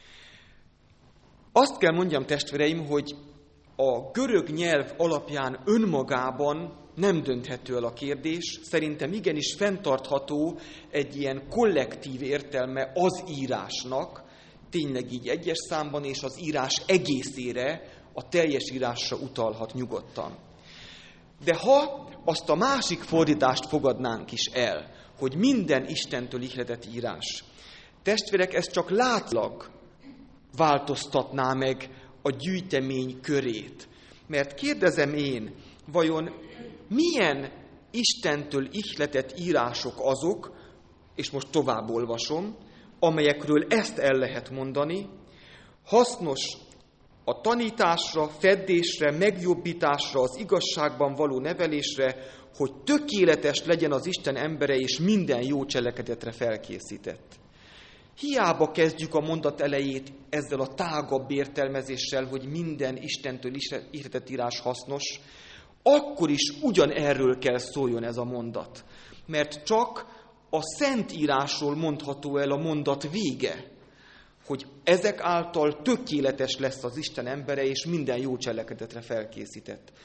Azt kell mondjam, testvéreim, hogy a görög nyelv alapján önmagában nem dönthető el a kérdés. Szerintem igenis fenntartható egy ilyen kollektív értelme az írásnak, tényleg így egyes számban, és az írás egészére, a teljes írásra utalhat nyugodtan. De ha azt a másik fordítást fogadnánk is el, hogy minden Istentől ihletett írás, testvérek, ez csak látszólag változtatná meg a gyűjtemény körét. Mert kérdezem én, vajon milyen Istentől ihletett írások azok, és most tovább olvasom, amelyekről ezt el lehet mondani, hasznos a tanításra, feddésre, megjobbításra, az igazságban való nevelésre, hogy tökéletes legyen az Isten embere, és minden jó cselekedetre felkészített. Hiába kezdjük a mondat elejét ezzel a tágabb értelmezéssel, hogy minden Istentől ihletett írás hasznos, akkor is ugyanerről kell szóljon ez a mondat. Mert csak a Szentírásról mondható el a mondat vége, hogy ezek által tökéletes lesz az Isten embere, és minden jó cselekedetre felkészített.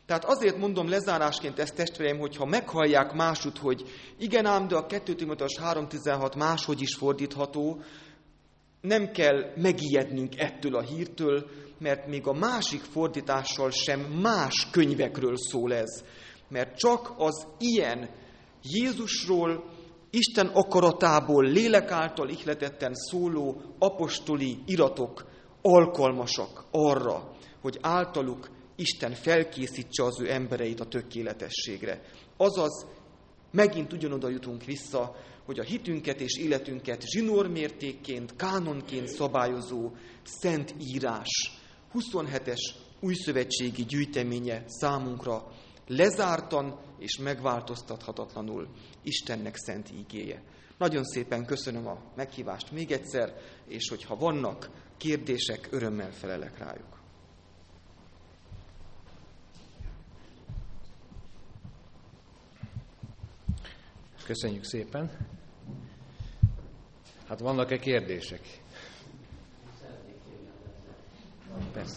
Tehát azért mondom lezárásként ezt, testvéreim, hogyha meghallják másút, hogy igen ám, de a 2 Timoteus 3.16 máshogy is fordítható, nem kell megijednünk ettől a hírtől, mert még a másik fordítással sem más könyvekről szól ez. Mert csak az ilyen Jézusról, Isten akaratából, lélek által ihletetten szóló apostoli iratok alkalmasak arra, hogy általuk Isten felkészítse az ő embereit a tökéletességre. Azaz, megint ugyanoda jutunk vissza, hogy a hitünket és életünket zsinórmértékként, kánonként szabályozó Szent Írás 27-es újszövetségi gyűjteménye számunkra lezártan és megváltoztathatatlanul Istennek szent ígéje. Nagyon szépen köszönöm a meghívást még egyszer, és hogyha vannak kérdések, örömmel felelek rájuk. Köszönjük szépen. Hát vannak-e kérdések? Persze.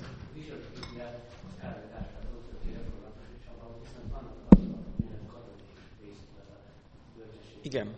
Igen.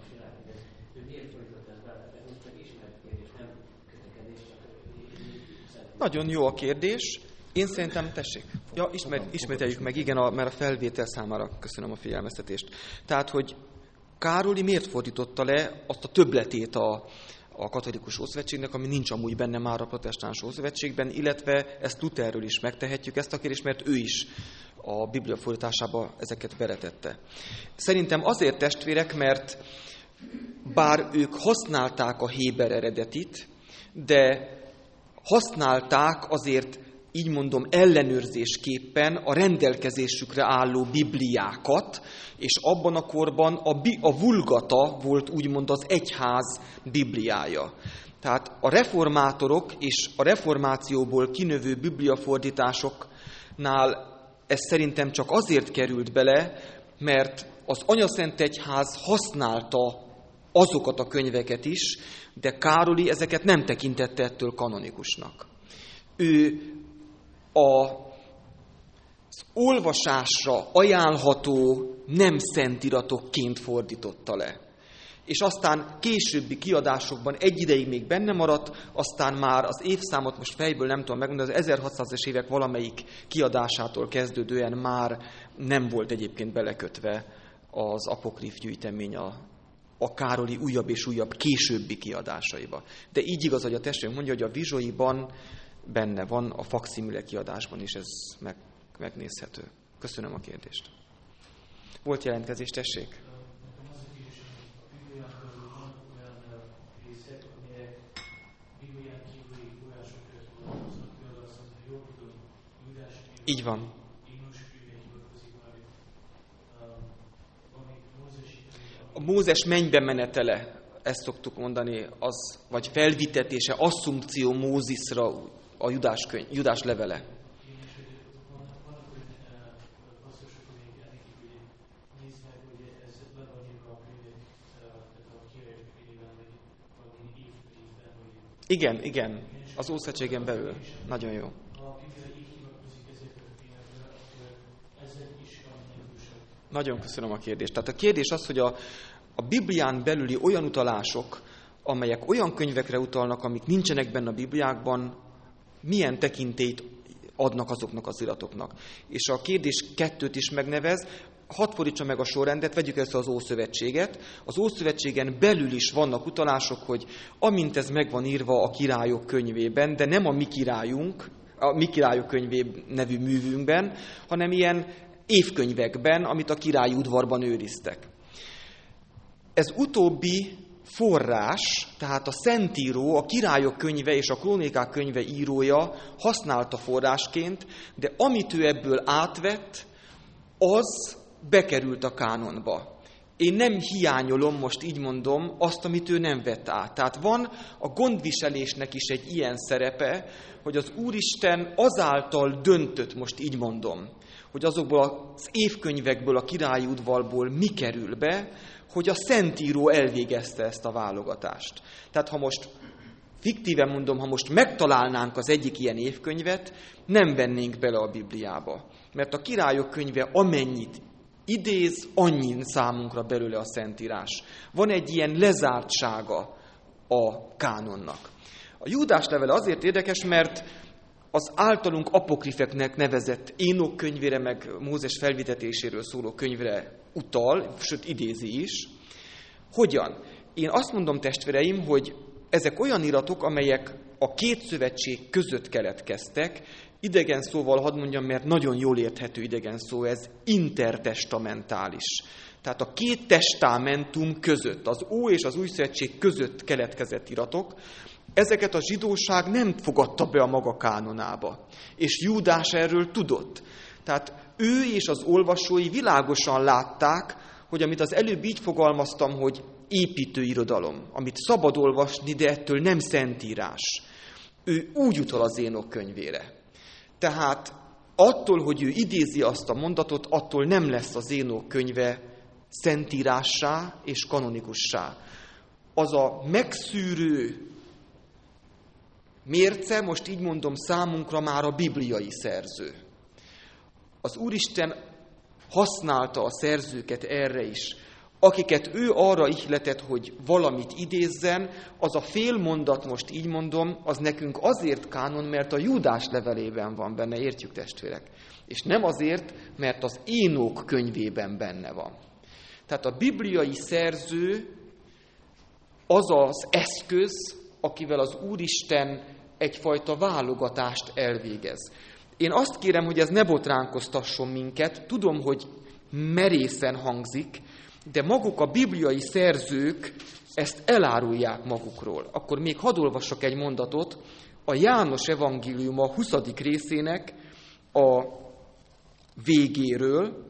Nagyon jó a kérdés. Én szerintem, tessék. Ja, ismételjük meg, igen, mert a felvétel számára köszönöm a figyelmeztetést. Tehát, hogy Károly miért fordította le azt a többletét a katolikus Ószövetségnek, ami nincs amúgy benne már a protestáns Ószövetségben, illetve ezt Lutherről is megtehetjük ezt a kérdést, mert ő is a Biblia fordításába ezeket beletette. Szerintem azért, testvérek, mert bár ők használták a héber eredetit, de használták azért, így mondom, ellenőrzésképpen a rendelkezésükre álló Bibliákat, és abban a korban a Vulgata volt úgymond az egyház Bibliája. Tehát a reformátorok és a reformációból kinövő bibliafordításoknál ez szerintem csak azért került bele, mert az Anyaszentegyház használta azokat a könyveket is, de Károly ezeket nem tekintette ettől kanonikusnak. Ő az olvasásra ajánlható nem szentiratokként fordította le. És aztán későbbi kiadásokban egy ideig még benne maradt, aztán már az évszámot most fejből nem tudom megmondani, az 1600-es évek valamelyik kiadásától kezdődően már nem volt egyébként belekötve az apokrif gyűjtemény a Károly újabb és újabb későbbi kiadásaiba. De így igaz, hogy a testvérünk mondja, hogy a Vizsoiban benne van, a fakszimile kiadásban is ez megnézhető. Köszönöm a kérdést. Volt jelentkezés, tessék? Így van. A Mózes mennybe menetele, ezt szoktuk mondani, az, vagy felvitetése, asszumció Mózisra a Judás levele. Igen, az Ószövetségen belül. Nagyon jó. Nagyon köszönöm a kérdést. Tehát a kérdés az, hogy a Biblián belüli olyan utalások, amelyek olyan könyvekre utalnak, amik nincsenek benne a Bibliákban, milyen tekintélyt adnak azoknak az iratoknak. És a kérdés 2 is megnevez, hadd fordítsa meg a sorrendet, vegyük ezt az Ószövetséget. Az Ószövetségen belül is vannak utalások, hogy amint ez meg van írva a Királyok könyvében, de nem a Mi Királyok könyvé nevű művünkben, hanem ilyen évkönyvekben, amit a királyi udvarban őriztek. Ez utóbbi forrás, tehát a Szentíró, a Királyok könyve és a Krónikák könyve írója használta forrásként, de amit ő ebből átvett, az bekerült a kánonba. Én nem hiányolom, most így mondom, azt, amit ő nem vett át. Tehát van a gondviselésnek is egy ilyen szerepe, hogy az Úristen azáltal döntött, most így mondom, hogy azokból az évkönyvekből, a királyi udvarból mi kerül be, hogy a Szentíró elvégezte ezt a válogatást. Tehát ha most fiktíven mondom, ha most megtalálnánk az egyik ilyen évkönyvet, nem vennénk bele a Bibliába. Mert a Királyok könyve amennyit idéz, annyin számunkra belőle a Szentírás. Van egy ilyen lezártsága a kánonnak. A Júdás levele azért érdekes, mert az általunk apokrifeknek nevezett Énok könyvére, meg Mózes felvitetéséről szóló könyvre utal, sőt idézi is. Hogyan? Én azt mondom, testvéreim, hogy ezek olyan iratok, amelyek a két szövetség között keletkeztek, idegen szóval hadd mondjam, mert nagyon jól érthető idegen szó, ez intertestamentális. Tehát a két testamentum között, az Ó és az Új Szövetség között keletkezett iratok, ezeket a zsidóság nem fogadta be a maga kánonába. És Júdás erről tudott. Tehát ő és az olvasói világosan látták, hogy amit az előbb így fogalmaztam, hogy építőirodalom, amit szabad olvasni, de ettől nem szentírás. Ő úgy utal az Énok könyvére. Tehát attól, hogy ő idézi azt a mondatot, attól nem lesz az Énok könyve szentírássá és kanonikussá. Az a megszűrő mérce, most így mondom, számunkra már a bibliai szerző. Az Úristen használta a szerzőket erre is. Akiket ő arra ihletett, hogy valamit idézzen, az a fél mondat, most így mondom, az nekünk azért kánon, mert a Júdás levelében van benne, értjük testvérek? És nem azért, mert az Énok könyvében benne van. Tehát a bibliai szerző az az eszköz, akivel az Úristen egyfajta válogatást elvégez. Én azt kérem, hogy ez ne botránkoztasson minket, tudom, hogy merészen hangzik, de maguk a bibliai szerzők ezt elárulják magukról. Akkor még hadd olvassak egy mondatot, a János evangéliuma 20. részének a végéről.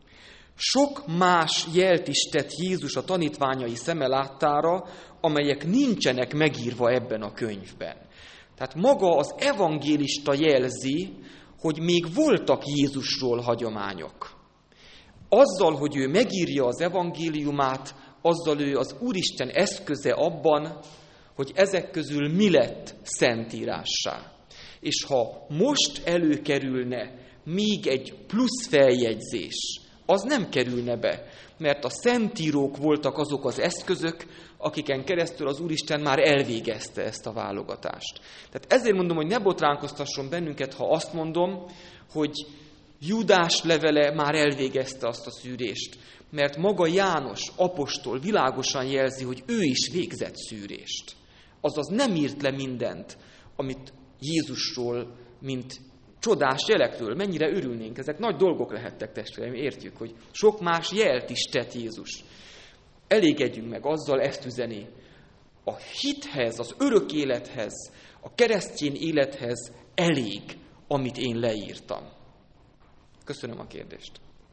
Sok más jelt is tett Jézus a tanítványai szeme láttára, amelyek nincsenek megírva ebben a könyvben. Tehát maga az evangélista jelzi, hogy még voltak Jézusról hagyományok. Azzal, hogy ő megírja az evangéliumát, azzal ő az Úristen eszköze abban, hogy ezek közül mi lett szentírássá. És ha most előkerülne még egy plusz feljegyzés, az nem kerülne be, mert a szentírók voltak azok az eszközök, akiken keresztül az Úristen már elvégezte ezt a válogatást. Tehát ezért mondom, hogy ne botránkoztasson bennünket, ha azt mondom, hogy Júdás levele már elvégezte azt a szűrést, mert maga János apostol világosan jelzi, hogy ő is végzett szűrést. Azaz nem írt le mindent, amit Jézusról, mint csodás jelekről, mennyire örülnénk. Ezek nagy dolgok lehettek, testvéreim, értjük, hogy sok más jelt is tett Jézus. Elégedjünk meg azzal, ezt üzeni. A hithez, az örök élethez, a keresztény élethez elég, amit én leírtam. Köszönöm a kérdést.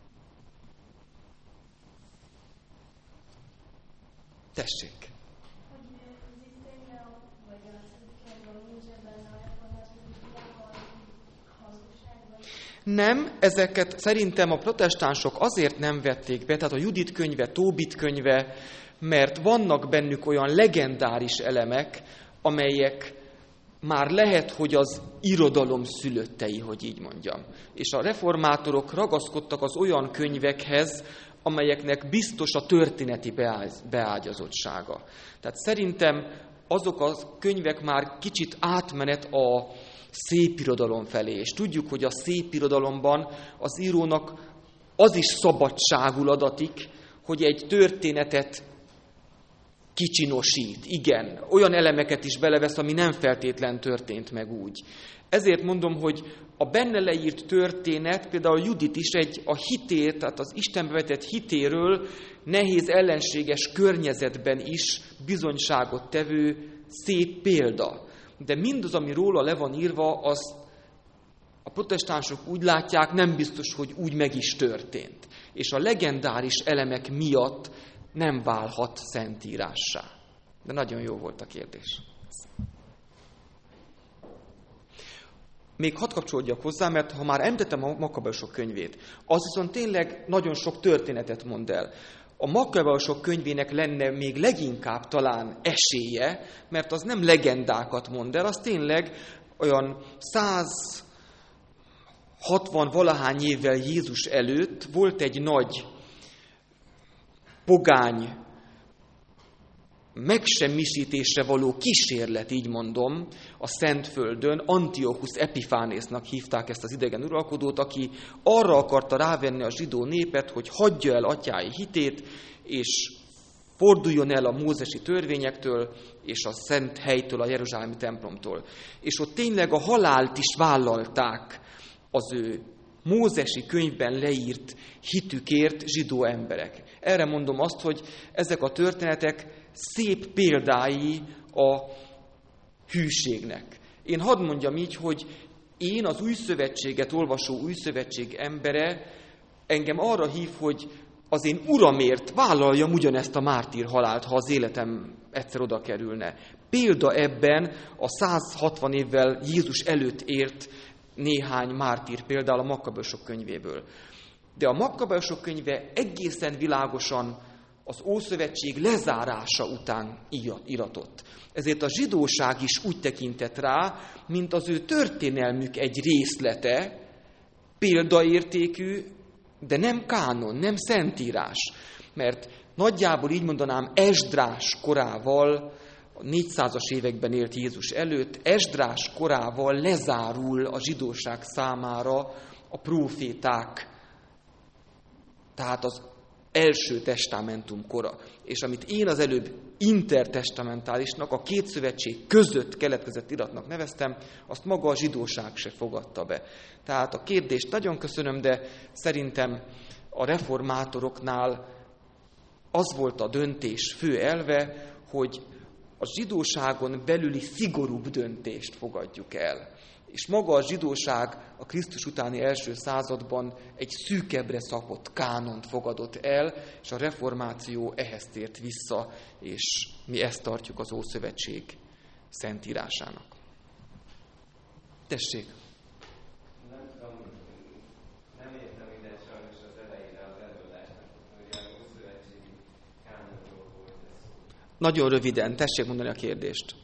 Tessék. Nem, ezeket szerintem a protestánsok azért nem vették be, tehát a Judit könyve, Tóbit könyve, mert vannak bennük olyan legendáris elemek, amelyek már lehet, hogy az irodalom szülöttei, hogy így mondjam. És a reformátorok ragaszkodtak az olyan könyvekhez, amelyeknek biztos a történeti beágyazottsága. Tehát szerintem azok a könyvek már kicsit átmenet a szépirodalom felé. És tudjuk, hogy a szépirodalomban az írónak az is szabadságul adatik, hogy egy történetet kicsinosít. Igen, olyan elemeket is belevesz, ami nem feltétlen történt meg úgy. Ezért mondom, hogy a benne leírt történet, például Judit is a hitét, tehát az Istenbe vetett hitéről nehéz ellenséges környezetben is bizonyságot tevő szép példa. De mindaz, ami róla le van írva, az a protestánsok úgy látják, nem biztos, hogy úgy meg is történt. És a legendáris elemek miatt nem válhat szentírássá. De nagyon jó volt a kérdés. Még hadd kapcsolódjak hozzá, mert ha már említettem a Makkabeusok könyvét, az viszont tényleg nagyon sok történetet mond el. a Makkabeusok könyvének lenne még leginkább talán esélye, mert az nem legendákat mond el, az tényleg olyan 160-valahány évvel Jézus előtt volt egy nagy pogány megsemmisítésre való kísérlet, így mondom, a Szentföldön. Antiochus Epiphanésznak hívták ezt az idegen uralkodót, aki arra akarta rávenni a zsidó népet, hogy hagyja el atyái hitét, és forduljon el a mózesi törvényektől, és a szent helytől, a jeruzsálemi templomtól. És ott tényleg a halált is vállalták az ő mózesi könyvben leírt hitükért zsidó emberek. Erre mondom azt, hogy ezek a történetek szép példái a hűségnek. Én hadd mondjam így, hogy én az új szövetséget olvasó új szövetség embere engem arra hív, hogy az én uramért vállaljam ugyanezt a mártír halált, ha az életem egyszer oda kerülne. Példa ebben a 160 évvel Jézus előtt ért néhány mártír, például a Makkabeusok könyvéből. De a Makkabeusok könyve egészen világosan az Ószövetség lezárása után iratott. Ezért a zsidóság is úgy tekintett rá, mint az ő történelmük egy részlete, példaértékű, de nem kánon, nem szentírás. Mert nagyjából így mondanám, Esdrás korával, a 400-as években élt Jézus előtt, Esdrás korával lezárul a zsidóság számára a próféták, tehát az első testamentum kora. És amit én az előbb intertestamentálisnak, a két szövetség között keletkezett iratnak neveztem, azt maga a zsidóság se fogadta be. Tehát a kérdést nagyon köszönöm, de szerintem a reformátoroknál az volt a döntés fő elve, hogy a zsidóságon belüli szigorúbb döntést fogadjuk el. És maga a zsidóság a Krisztus utáni első században egy szűkebbre szabott kánont fogadott el, és a reformáció ehhez tért vissza, és mi ezt tartjuk az Ószövetség szentírásának. Tessék! Nem értem ide sajnos az elejére az előadásnak, hogy az Ószövetségi kánonról volt ez szó. Nagyon röviden, tessék mondani a kérdést.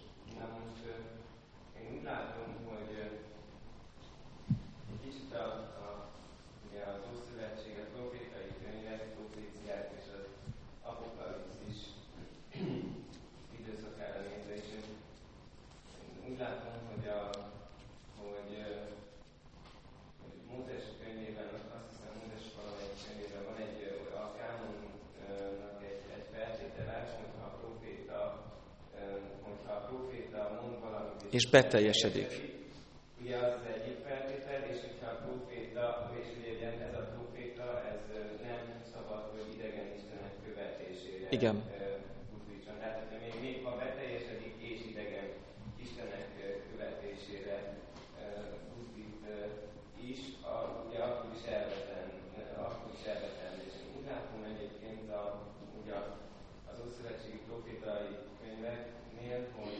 És beteljesedik. Ugye az az egyik feltétel, és hogyha a próféta, és ugye ez a próféta, ez nem szabad, hogy idegen istenek követésére. Igen. Buzdítson. Tehát még ha beteljesedik és idegen istenek követésére buzdít is, ugye akkor is elvetendő. És úgy látom egyébként ugye az ószövetségi prófétai könyveknél, hogy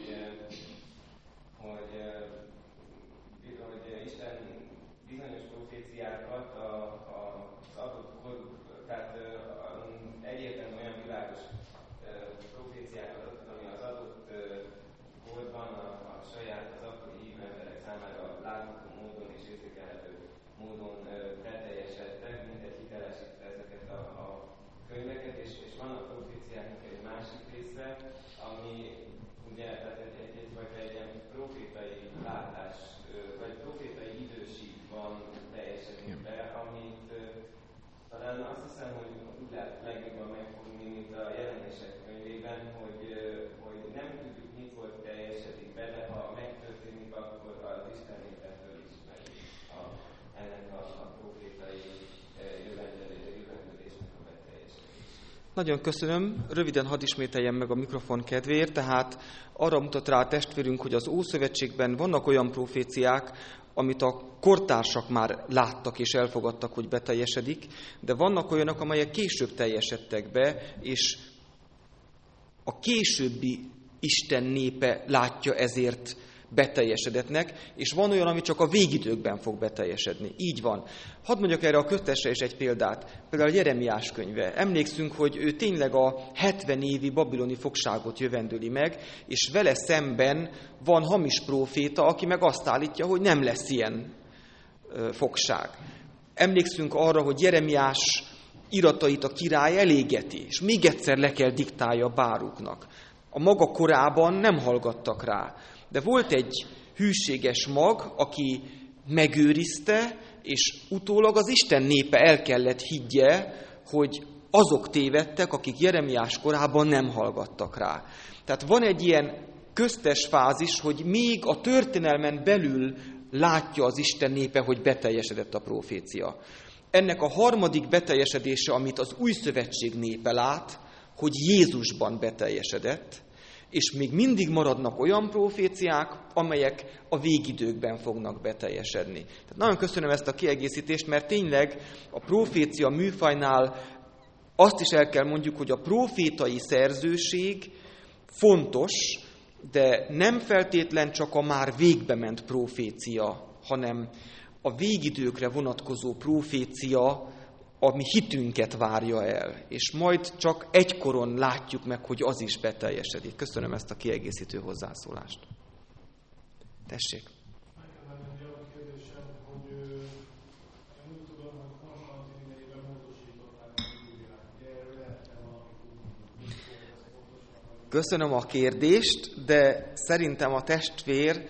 Isten bizonyos proféciákat az adott koruk, tehát egyértelműen olyan világos proféciákat adott, ami az adott korban a saját, az akkori hívő emberek számára látható módon és érzékelhető módon beteljesedtek, mindegy hitelesítette ezeket a könyveket, és van a proféciáknak egy másik része, ami ugye, tehát egy ilyen profétai látás, vagy profétai időségban teljesedik be, amit talán azt hiszem, hogy úgy lehet legjobban megfogni, mint a Jelenések könyvében, hogy nem tudjuk, mikor teljesedik be, de ha megtörténik, akkor az Isten népet fölismeri ennek a profétai jövendőlésnek a beteljesedését. Nagyon köszönöm. Röviden hadd ismételjem meg a mikrofon kedvéért, tehát arra mutat rá a testvérünk, hogy az Ószövetségben vannak olyan proféciák, amit a kortársak már láttak és elfogadtak, hogy beteljesedik, de vannak olyanok, amelyek később teljesedtek be, és a későbbi Isten népe látja ezért beteljesedetnek, és van olyan, ami csak a végidőkben fog beteljesedni. Így van. Hadd mondjak erre a köttesre is egy példát. Például a Jeremiás könyve. Emlékszünk, hogy ő tényleg a 70 évi babiloni fogságot jövendőli meg, és vele szemben van hamis próféta, aki meg azt állítja, hogy nem lesz ilyen fogság. Emlékszünk arra, hogy Jeremiás iratait a király elégeti, és még egyszer le kell diktálja Báruknak. A maga korában nem hallgattak rá, de volt egy hűséges mag, aki megőrizte, és utólag az Isten népe el kellett higgye, hogy azok tévedtek, akik Jeremiás korában nem hallgattak rá. Tehát van egy ilyen köztes fázis, hogy még a történelmen belül látja az Isten népe, hogy beteljesedett a profécia. Ennek a harmadik beteljesedése, amit az új szövetség népe lát, hogy Jézusban beteljesedett, és még mindig maradnak olyan proféciák, amelyek a végidőkben fognak beteljesedni. Tehát nagyon köszönöm ezt a kiegészítést, mert tényleg a profécia műfajnál azt is el kell mondjuk, hogy a profétai szerzőség fontos, de nem feltétlen csak a már végbe ment profécia, hanem a végidőkre vonatkozó profécia, ami hitünket várja el, és majd csak egykoron látjuk meg, hogy az is beteljesedik. Köszönöm ezt a kiegészítő hozzászólást. Tessék! Köszönöm a kérdést, de szerintem a testvér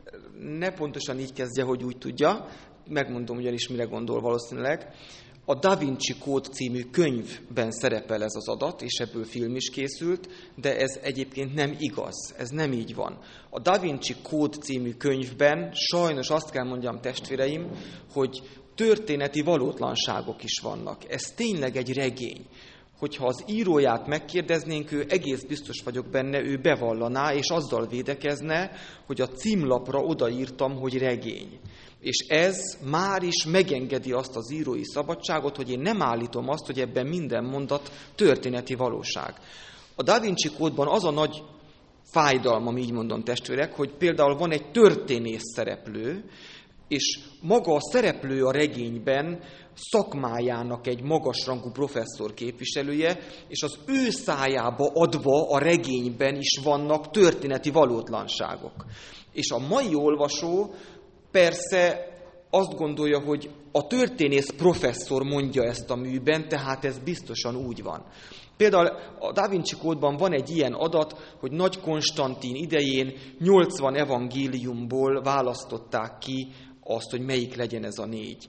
ne pontosan így kezdje, hogy úgy tudja. Megmondom ugyanis, mire gondol valószínűleg. A Da Vinci Kód című könyvben szerepel ez az adat, és ebből film is készült, de ez egyébként nem igaz, ez nem így van. A Da Vinci Kód című könyvben sajnos azt kell mondjam, testvéreim, hogy történeti valótlanságok is vannak. Ez tényleg egy regény. Hogyha az íróját megkérdeznénk, ő egész biztos vagyok benne, ő bevallaná, és azzal védekezne, hogy a címlapra odaírtam, hogy regény. És ez már is megengedi azt az írói szabadságot, hogy én nem állítom azt, hogy ebben minden mondat történeti valóság. A Da Vinci Kódban az a nagy fájdalmam, így mondom testvérek, hogy például van egy történész szereplő, és maga a szereplő a regényben szakmájának egy magasrangú professzor képviselője, és az ő szájába adva a regényben is vannak történeti valótlanságok. És a mai olvasó persze azt gondolja, hogy a történész professzor mondja ezt a műben, tehát ez biztosan úgy van. Például a Da Vinci Kódban van egy ilyen adat, hogy Nagy Konstantin idején 80 evangéliumból választották ki azt, hogy melyik legyen ez a 4.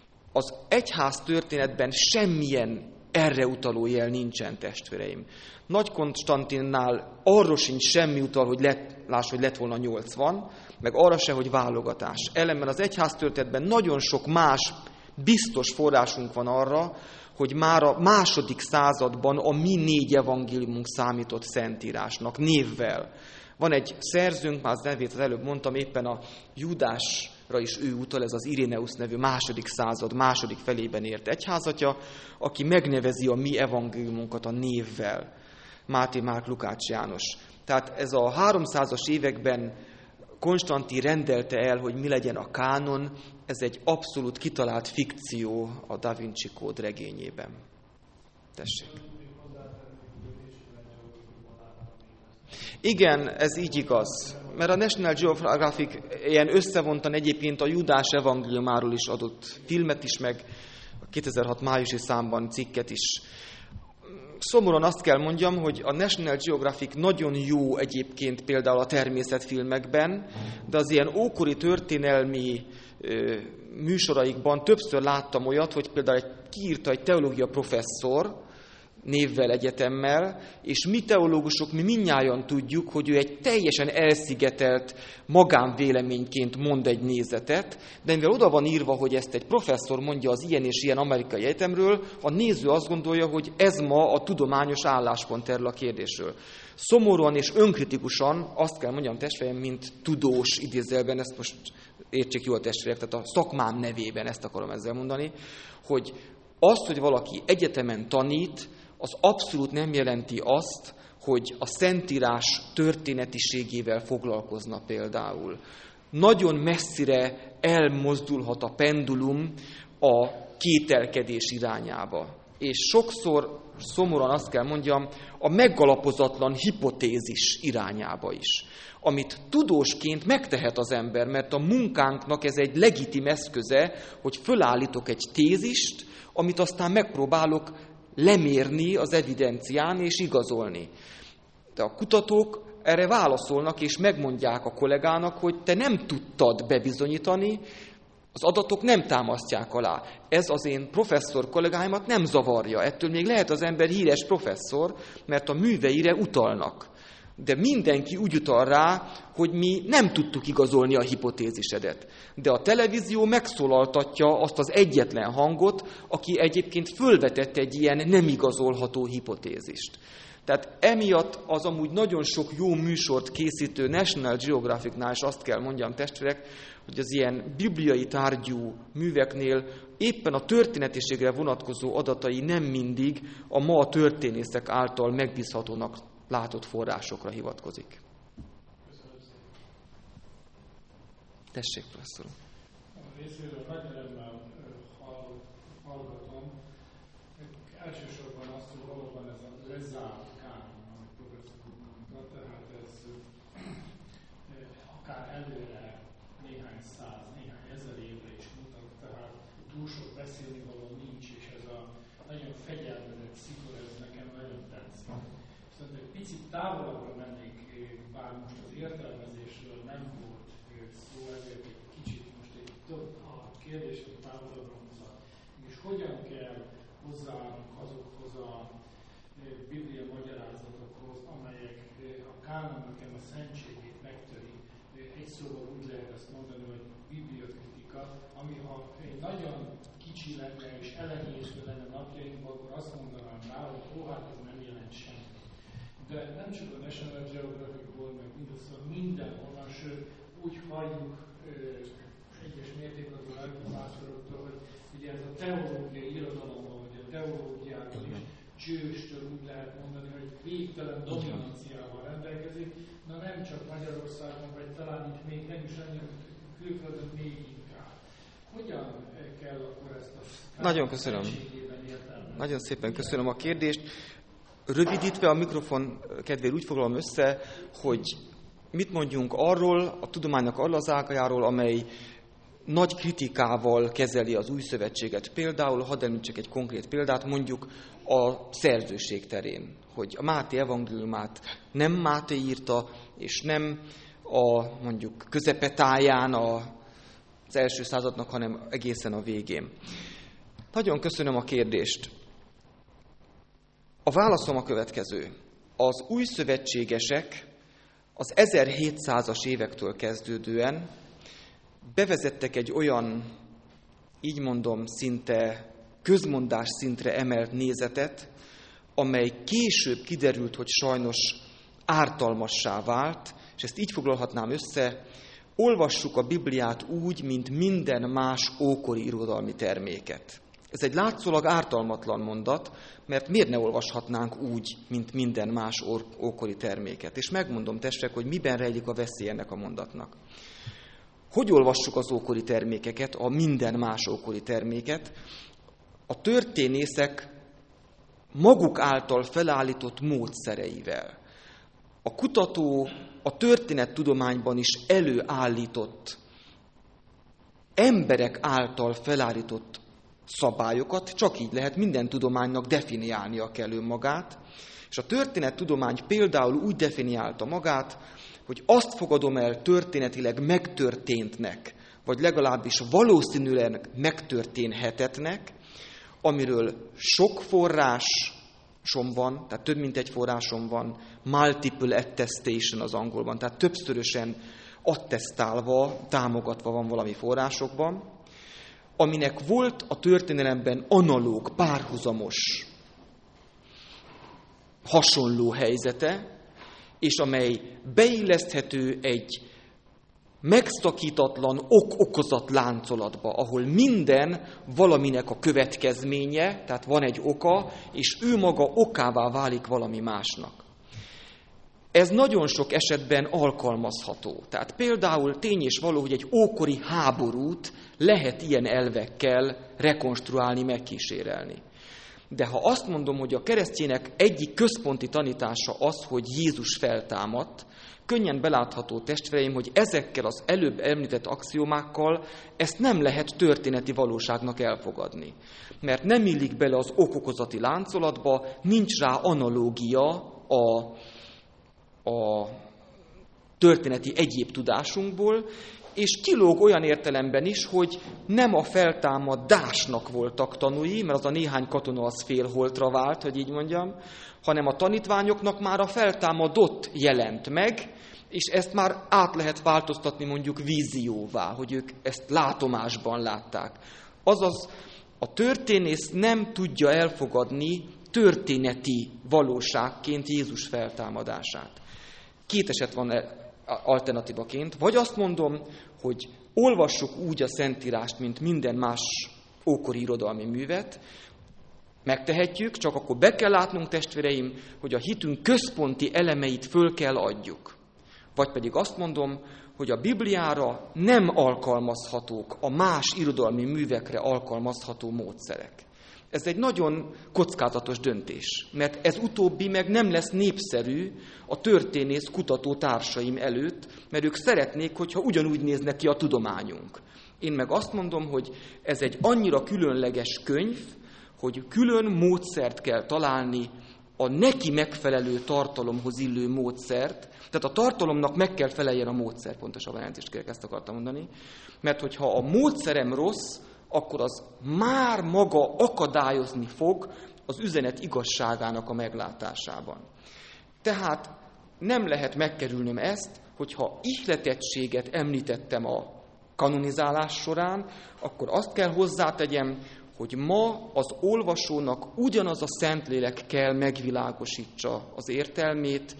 Az egyház történetben semmilyen erre utaló jel nincsen, testvéreim. Nagy Konstantinnál arról sincs semmi utal, hogy lett volna 80, meg arra se, hogy válogatás. Ellenben az egyház történetben nagyon sok más biztos forrásunk van arra, hogy már a második században a mi 4 evangéliumunk számított szentírásnak, névvel. Van egy szerzőnk, már az nevét az előbb mondtam, éppen a Júdásra is ő utal, ez az Iréneusz nevű második század, második felében ért egyházatja, aki megnevezi a mi evangéliumunkat a névvel. Máté, Márk, Lukács, János. Tehát ez a 300-as években Konstantin rendelte el, hogy mi legyen a kánon, ez egy abszolút kitalált fikció a Da Vinci Kód regényében. Tessék. Igen, ez így igaz. Mert a National Geographic ilyen összevontan egyébként a Júdás evangéliumáról is adott filmet is, meg a 2006 májusi számban cikket is. Szomorúan azt kell mondjam, hogy a National Geographic nagyon jó egyébként például a természetfilmekben, de az ilyen ókori történelmi műsoraikban többször láttam olyat, hogy például kiírta egy teológia professzor, névvel, egyetemmel, és mi teológusok, mi mindnyájan tudjuk, hogy ő egy teljesen elszigetelt magánvéleményként mond egy nézetet, de mivel oda van írva, hogy ezt egy professzor mondja az ilyen és ilyen amerikai egyetemről, a néző azt gondolja, hogy ez ma a tudományos álláspont erről a kérdésről. Szomorúan és önkritikusan azt kell mondjam testvérem, mint tudós idézőjelben, ezt most értsék jól testvérek, tehát a szakmám nevében ezt akarom ezzel mondani, hogy azt, hogy valaki egyetemen tanít, az abszolút nem jelenti azt, hogy a Szentírás történetiségével foglalkozna például. Nagyon messzire elmozdulhat a pendulum a kételkedés irányába. És sokszor, szomorúan azt kell mondjam, a megalapozatlan hipotézis irányába is. Amit tudósként megtehet az ember, mert a munkánknak ez egy legitim eszköze, hogy fölállítok egy tézist, amit aztán megpróbálok lemérni az evidencián és igazolni. De a kutatók erre válaszolnak, és megmondják a kollégának, hogy te nem tudtad bebizonyítani, az adatok nem támasztják alá. Ez az én professzor kollégáimat nem zavarja. Ettől még lehet az ember híres professzor, mert a műveire utalnak. De mindenki úgy utal rá, hogy mi nem tudtuk igazolni a hipotézisedet. De a televízió megszólaltatja azt az egyetlen hangot, aki egyébként fölvetett egy ilyen nem igazolható hipotézist. Tehát emiatt az amúgy nagyon sok jó műsort készítő National Geographicnál is azt kell mondjam, testvérek, hogy az ilyen bibliai tárgyú műveknél éppen a történetiségre vonatkozó adatai nem mindig a ma történészek által megbízhatónak látott forrásokra hivatkozik. Tessék, professzor. A részéről nagy örömmel hallgatom. Elsősorban azt, hogy valóban ez a lezárt kánon, amit professzor úr mondta, tehát ez akár előre néhány száz, néhány ezer évre is mutat, tehát túl sok beszélnivaló nincs, és ez a nagyon fegyelmezett szigor, ez nekem nagyon tetszik. Viszont egy picit távolabbra mennék, bár most az értelmezésről nem volt szó, ezért egy kicsit most a kérdésről távolabbra mutat. És hogyan kell hozzáállnunk azokhoz a Biblia magyarázatokhoz, amelyek a kánonnak a szentségét megtöri. Egy szóval úgy lehet ezt mondani, hogy bibliakritika, ami ha egy nagyon kicsi lenne és elenyésző lenne napjainkban, akkor azt mondanám rá, hogy hát ez nem jelent semmit. De nem csak a National Geographicból, meg mindenhonnan, sőt úgy halljuk egyes mértékadó lelkipásztoroktól, hogy ugye ez a teológiai irodalomban, vagy a teológiában is Jewish-től úgy lehet mondani, hogy végtelen dominanciával rendelkezik, na nem csak Magyarországon, vagy talán itt még nem is annyira külföldön még inkább. Hogyan kell akkor ezt a nagyon köszönöm. Nagyon szépen köszönöm a kérdést. Rövidítve a mikrofon kedvéért úgy foglalom össze, hogy mit mondjunk arról, a tudománynak arról az ágajáról, amely nagy kritikával kezeli az új szövetséget. Például, hadd említsek egy konkrét példát, mondjuk a szerzőség terén, hogy a Máté evangéliumát nem Máté írta, és nem a mondjuk közepetáján az első századnak, hanem egészen a végén. Nagyon köszönöm a kérdést. A válaszom a következő. Az új szövetségesek az 1700-as évektől kezdődően bevezettek egy olyan, így mondom, szinte közmondás szintre emelt nézetet, amely később kiderült, hogy sajnos ártalmassá vált, és ezt így foglalhatnám össze, olvassuk a Bibliát úgy, mint minden más ókori irodalmi terméket. Ez egy látszólag ártalmatlan mondat, mert miért ne olvashatnánk úgy, mint minden más ókori terméket? És megmondom, testvérek, hogy miben rejlik a veszély ennek a mondatnak. Hogy olvassuk az ókori termékeket, a minden más ókori terméket? A történészek maguk által felállított módszereivel. A kutató a történettudományban is előállított emberek által felállított szabályokat, csak így lehet minden tudománynak definiálnia kell önmagát, és a történettudomány például úgy definiálta magát, hogy azt fogadom el történetileg megtörténtnek, vagy legalábbis valószínűleg megtörténhetetnek, amiről sok forrásom van, tehát több mint egy forrásom van, multiple attestation az angolban, tehát többszörösen attesztálva, támogatva van valami forrásokban, aminek volt a történelemben analóg, párhuzamos, hasonló helyzete, és amely beilleszthető egy megszakítatlan ok-okozat láncolatba, ahol minden valaminek a következménye, tehát van egy oka, és ő maga okává válik valami másnak. ez nagyon sok esetben alkalmazható. Tehát például tény és való, hogy egy ókori háborút lehet ilyen elvekkel rekonstruálni, megkísérelni. De ha azt mondom, hogy a keresztjének egyik központi tanítása az, hogy Jézus feltámadt, könnyen belátható, testvéreim, hogy ezekkel az előbb említett axiomákkal ezt nem lehet történeti valóságnak elfogadni. Mert nem illik bele az okokozati láncolatba, nincs rá analógia a történeti egyéb tudásunkból, és kilóg olyan értelemben is, hogy nem a feltámadásnak voltak tanúi, mert az a néhány katona az félholtra vált, hogy így mondjam, hanem a tanítványoknak már a feltámadott jelent meg, és ezt már át lehet változtatni mondjuk vízióvá, hogy ők ezt látomásban látták. Azaz a történész nem tudja elfogadni történeti valóságként Jézus feltámadását. Két eset van alternatívaként. Vagy azt mondom, hogy olvassuk úgy a Szentírást, mint minden más ókori irodalmi művet, megtehetjük, csak akkor be kell látnunk, testvéreim, hogy a hitünk központi elemeit föl kell adjuk. Vagy pedig azt mondom, hogy a Bibliára nem alkalmazhatók a más irodalmi művekre alkalmazható módszerek. Ez egy nagyon kockázatos döntés, mert ez utóbbi meg nem lesz népszerű a történész kutató társaim előtt, mert ők szeretnék, hogyha ugyanúgy néznek ki a tudományunk. Én meg azt mondom, hogy ez egy annyira különleges könyv, hogy külön módszert kell találni, a neki megfelelő tartalomhoz illő módszert, tehát a tartalomnak meg kell feleljen a módszer, pontosabban elnézést kérek, ezt akartam mondani, mert hogyha a módszerem rossz, akkor az már maga akadályozni fog az üzenet igazságának a meglátásában. Tehát nem lehet megkerülnöm ezt, hogyha ihletettséget említettem a kanonizálás során, akkor azt kell hozzátegyem, hogy ma az olvasónak ugyanaz a Szentlélek kell megvilágosítsa az értelmét,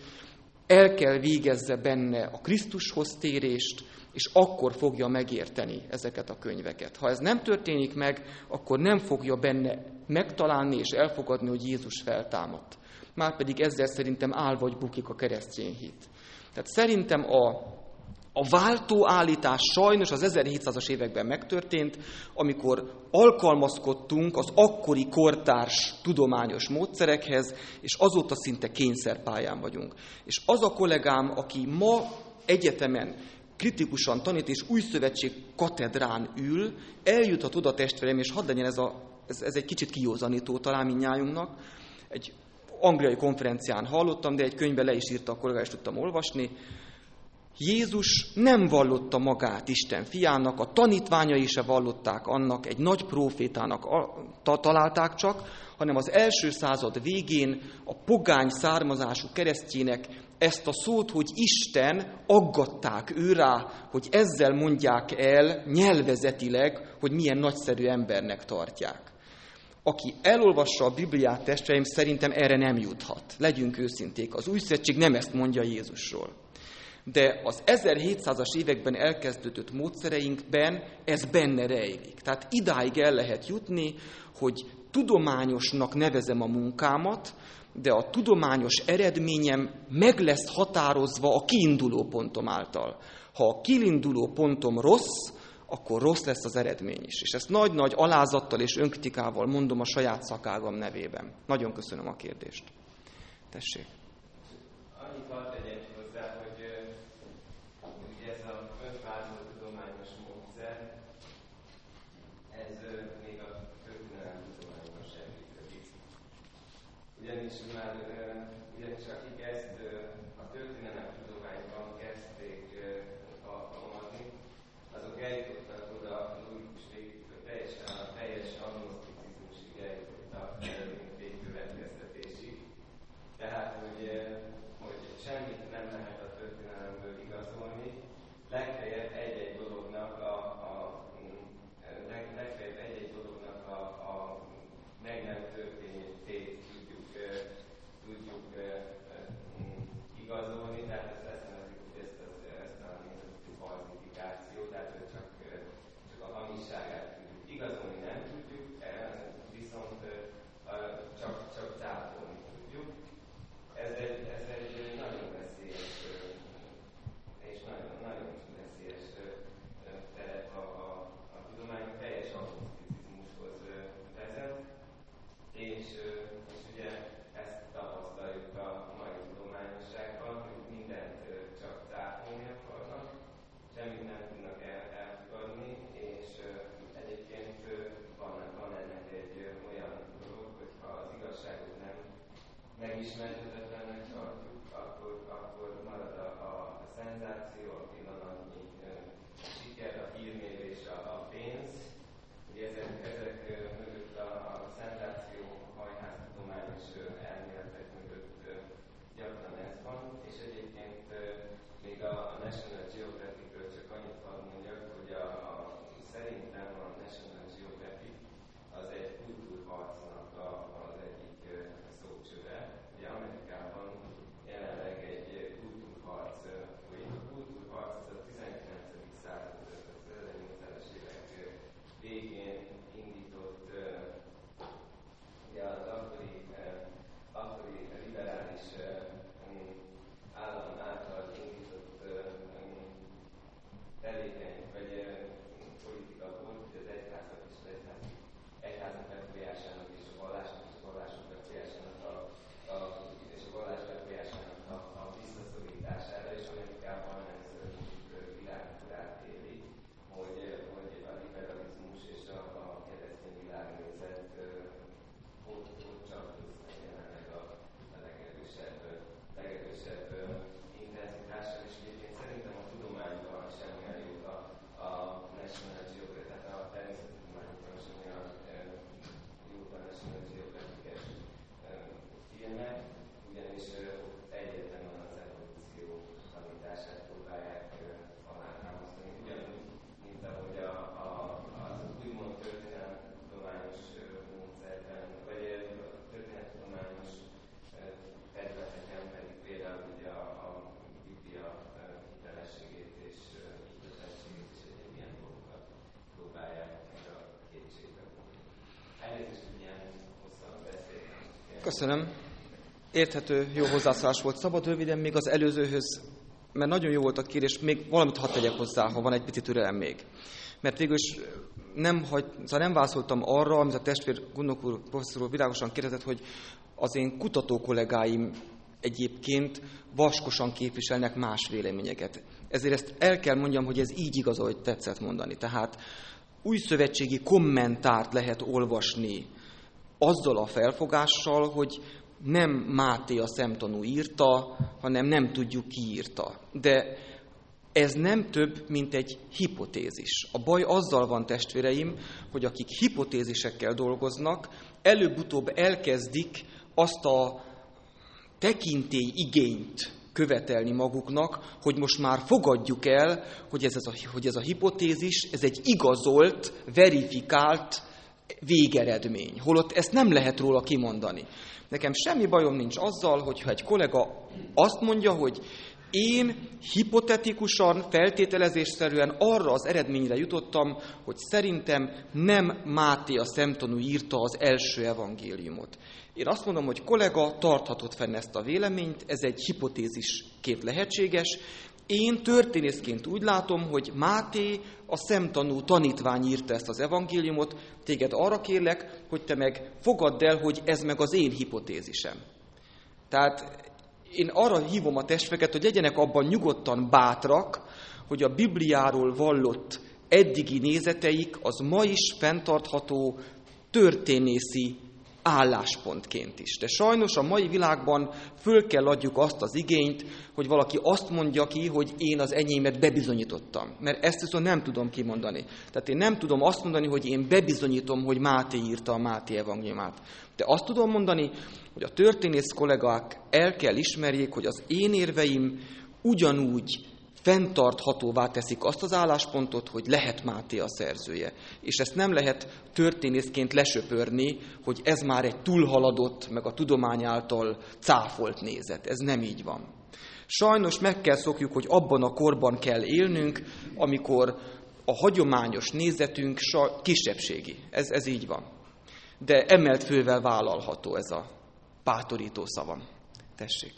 el kell végezze benne a Krisztushoz térést, és akkor fogja megérteni ezeket a könyveket. Ha ez nem történik meg, akkor nem fogja benne megtalálni és elfogadni, hogy Jézus feltámadt. Márpedig ezzel szerintem áll vagy bukik a keresztény hit. Tehát szerintem a váltóállítás sajnos az 1700-as években megtörtént, amikor alkalmazkodtunk az akkori kortárs tudományos módszerekhez, és azóta szinte kényszerpályán vagyunk. És az a kollégám, aki ma egyetemen kritikusan tanít, és új szövetség katedrán ül, eljuthat oda, testvérem, és hadd legyen ez egy kicsit kijózanító talán mindnyájunknak. Egy angliai konferencián hallottam, de egy könyvben le is írta a kollégá, és tudtam olvasni. Jézus nem vallotta magát Isten fiának, a tanítványai se vallották annak, egy nagy prófétának találták csak, hanem az első század végén a pogány származású keresztjének ezt a szót, hogy Isten, aggatták ő rá, hogy ezzel mondják el nyelvezetileg, hogy milyen nagyszerű embernek tartják. Aki elolvassa a Bibliát, testvéreim, szerintem erre nem juthat. Legyünk őszinték, az új szövetség nem ezt mondja Jézusról. De az 1700-as években elkezdődött módszereinkben ez benne rejlik. Tehát idáig el lehet jutni, hogy tudományosnak nevezem a munkámat, de a tudományos eredményem meg lesz határozva a kiinduló pontom által. Ha a kiinduló pontom rossz, akkor rossz lesz az eredmény is. És ezt nagy-nagy alázattal és önkritikával mondom a saját szakágam nevében. Nagyon köszönöm a kérdést. Tessék. Annyit hadd tegyek hozzá, hogy ugye ez a önvázolt tudományos módszer, ez még a történelem tudományban sem működik. Ugyanis akik ezt a történelem tudományban kezdték alkalmazni, azok eljutottak oda, és teljesen a teljes agnoszticizmusig eljutottak végkövetkeztetésig. Tehát, hogy semmit nem lehet a történelemből igazolni, legfeljebb egy-egy dolognak a meg nem történését tudjuk megismerhetetlennek tartjuk, akkor marad a szenzáció, a pillanatnyi siker, a hírmérés, a pénz. Ugye ezek mögött a szenzáció, a hajháztudományos elméletek mögött gyakran ez van, és egyébként még a National Geographic-ről csak annyit hadd mondjak, hogy szerintem a National Geographic az egy kultúrharcnak az egyik szócsöve. Ugye Amerikában jelenleg egy kultúrharc folyik. A kultúrharc az a 19. század, az 1800-es évek végén indított, ugye az akkori liberális állam által indított tevékeny, vagy politika volt, hogy az egyházak és az egyházak befolyásának és a vallások befolyásának és a vallás befolyásának a visszaszorítására, és Amerikában ez világkorát éli, hogy a liberalizmus és a keresztény világnézet ott csatlakoznak jelenleg a legerősebb intenzitással, és egyébként szerintem a tudományban sem olyan jó a National Geographic, tehát a természettudományban sem olyan jó a National Geographic-es filmek, ugyanis egyetlen van az evolúció tanítását próbálják alátámasztani. Ugyanúgy, mint ahogy az úgymond történelemtudományos módszerben, vagy történettudományos területeken pedig például ugye a Biblia hitelességét és hitelességét és egyéb ilyen dolgokat próbálják meg a kétségbe vonni. Elnézést, hogy ilyen hosszan beszéltem. Köszönöm. Érthető, jó hozzászólás volt. Szabad röviden még az előzőhöz, mert nagyon jó volt a kérés, még valamit hadd tegyek hozzá, ha van egy pici türelem még. Mert végülis nem válaszoltam arra, amit a testvér Gunnok úr, professzor úr világosan kérdezett, hogy az én kutató kollégáim egyébként vaskosan képviselnek más véleményeket. Ezért ezt el kell mondjam, hogy ez így igaz, ahogy tetszett mondani. Tehát újszövetségi kommentárt lehet olvasni azzal a felfogással, hogy nem Máté a szemtanú írta, hanem nem tudjuk ki írta. De ez nem több, mint egy hipotézis. A baj azzal van, testvéreim, hogy akik hipotézisekkel dolgoznak, előbb-utóbb elkezdik azt a tekintélyigényt követelni maguknak, hogy most már fogadjuk el, hogy ez a hipotézis, ez egy igazolt, verifikált végeredmény. Holott ezt nem lehet róla kimondani. Nekem semmi bajom nincs azzal, hogyha egy kollega azt mondja, hogy én hipotetikusan, feltételezésszerűen arra az eredményre jutottam, hogy szerintem nem Máté a szemtanú írta az első evangéliumot. Én azt mondom, hogy kollega, tarthatod fenn ezt a véleményt, ez egy hipotézisként lehetséges. Én történészként úgy látom, hogy Máté a szemtanú tanítvány írta ezt az evangéliumot, téged arra kérlek, hogy te meg fogadd el, hogy ez meg az én hipotézisem. Tehát én arra hívom a testvéreket, hogy legyenek abban nyugodtan bátrak, hogy a Bibliáról vallott eddigi nézeteik az ma is fenntartható történészi álláspontként is. De sajnos a mai világban föl kell adjuk azt az igényt, hogy valaki azt mondja ki, hogy én az enyémet bebizonyítottam. Mert ezt viszont nem tudom kimondani. Tehát én nem tudom azt mondani, hogy én bebizonyítom, hogy Máté írta a Máté evangéliumát. De azt tudom mondani, hogy a történész kollégák el kell ismerjék, hogy az én érveim ugyanúgy fenntarthatóvá teszik azt az álláspontot, hogy lehet Máté a szerzője. És ezt nem lehet történészként lesöpörni, hogy ez már egy túlhaladott, meg a tudomány által cáfolt nézet. Ez nem így van. Sajnos meg kell szokjuk, hogy abban a korban kell élnünk, amikor a hagyományos nézetünk kisebbségi. Ez így van. De emelt fővel vállalható ez a bátorító szavam. Tessék.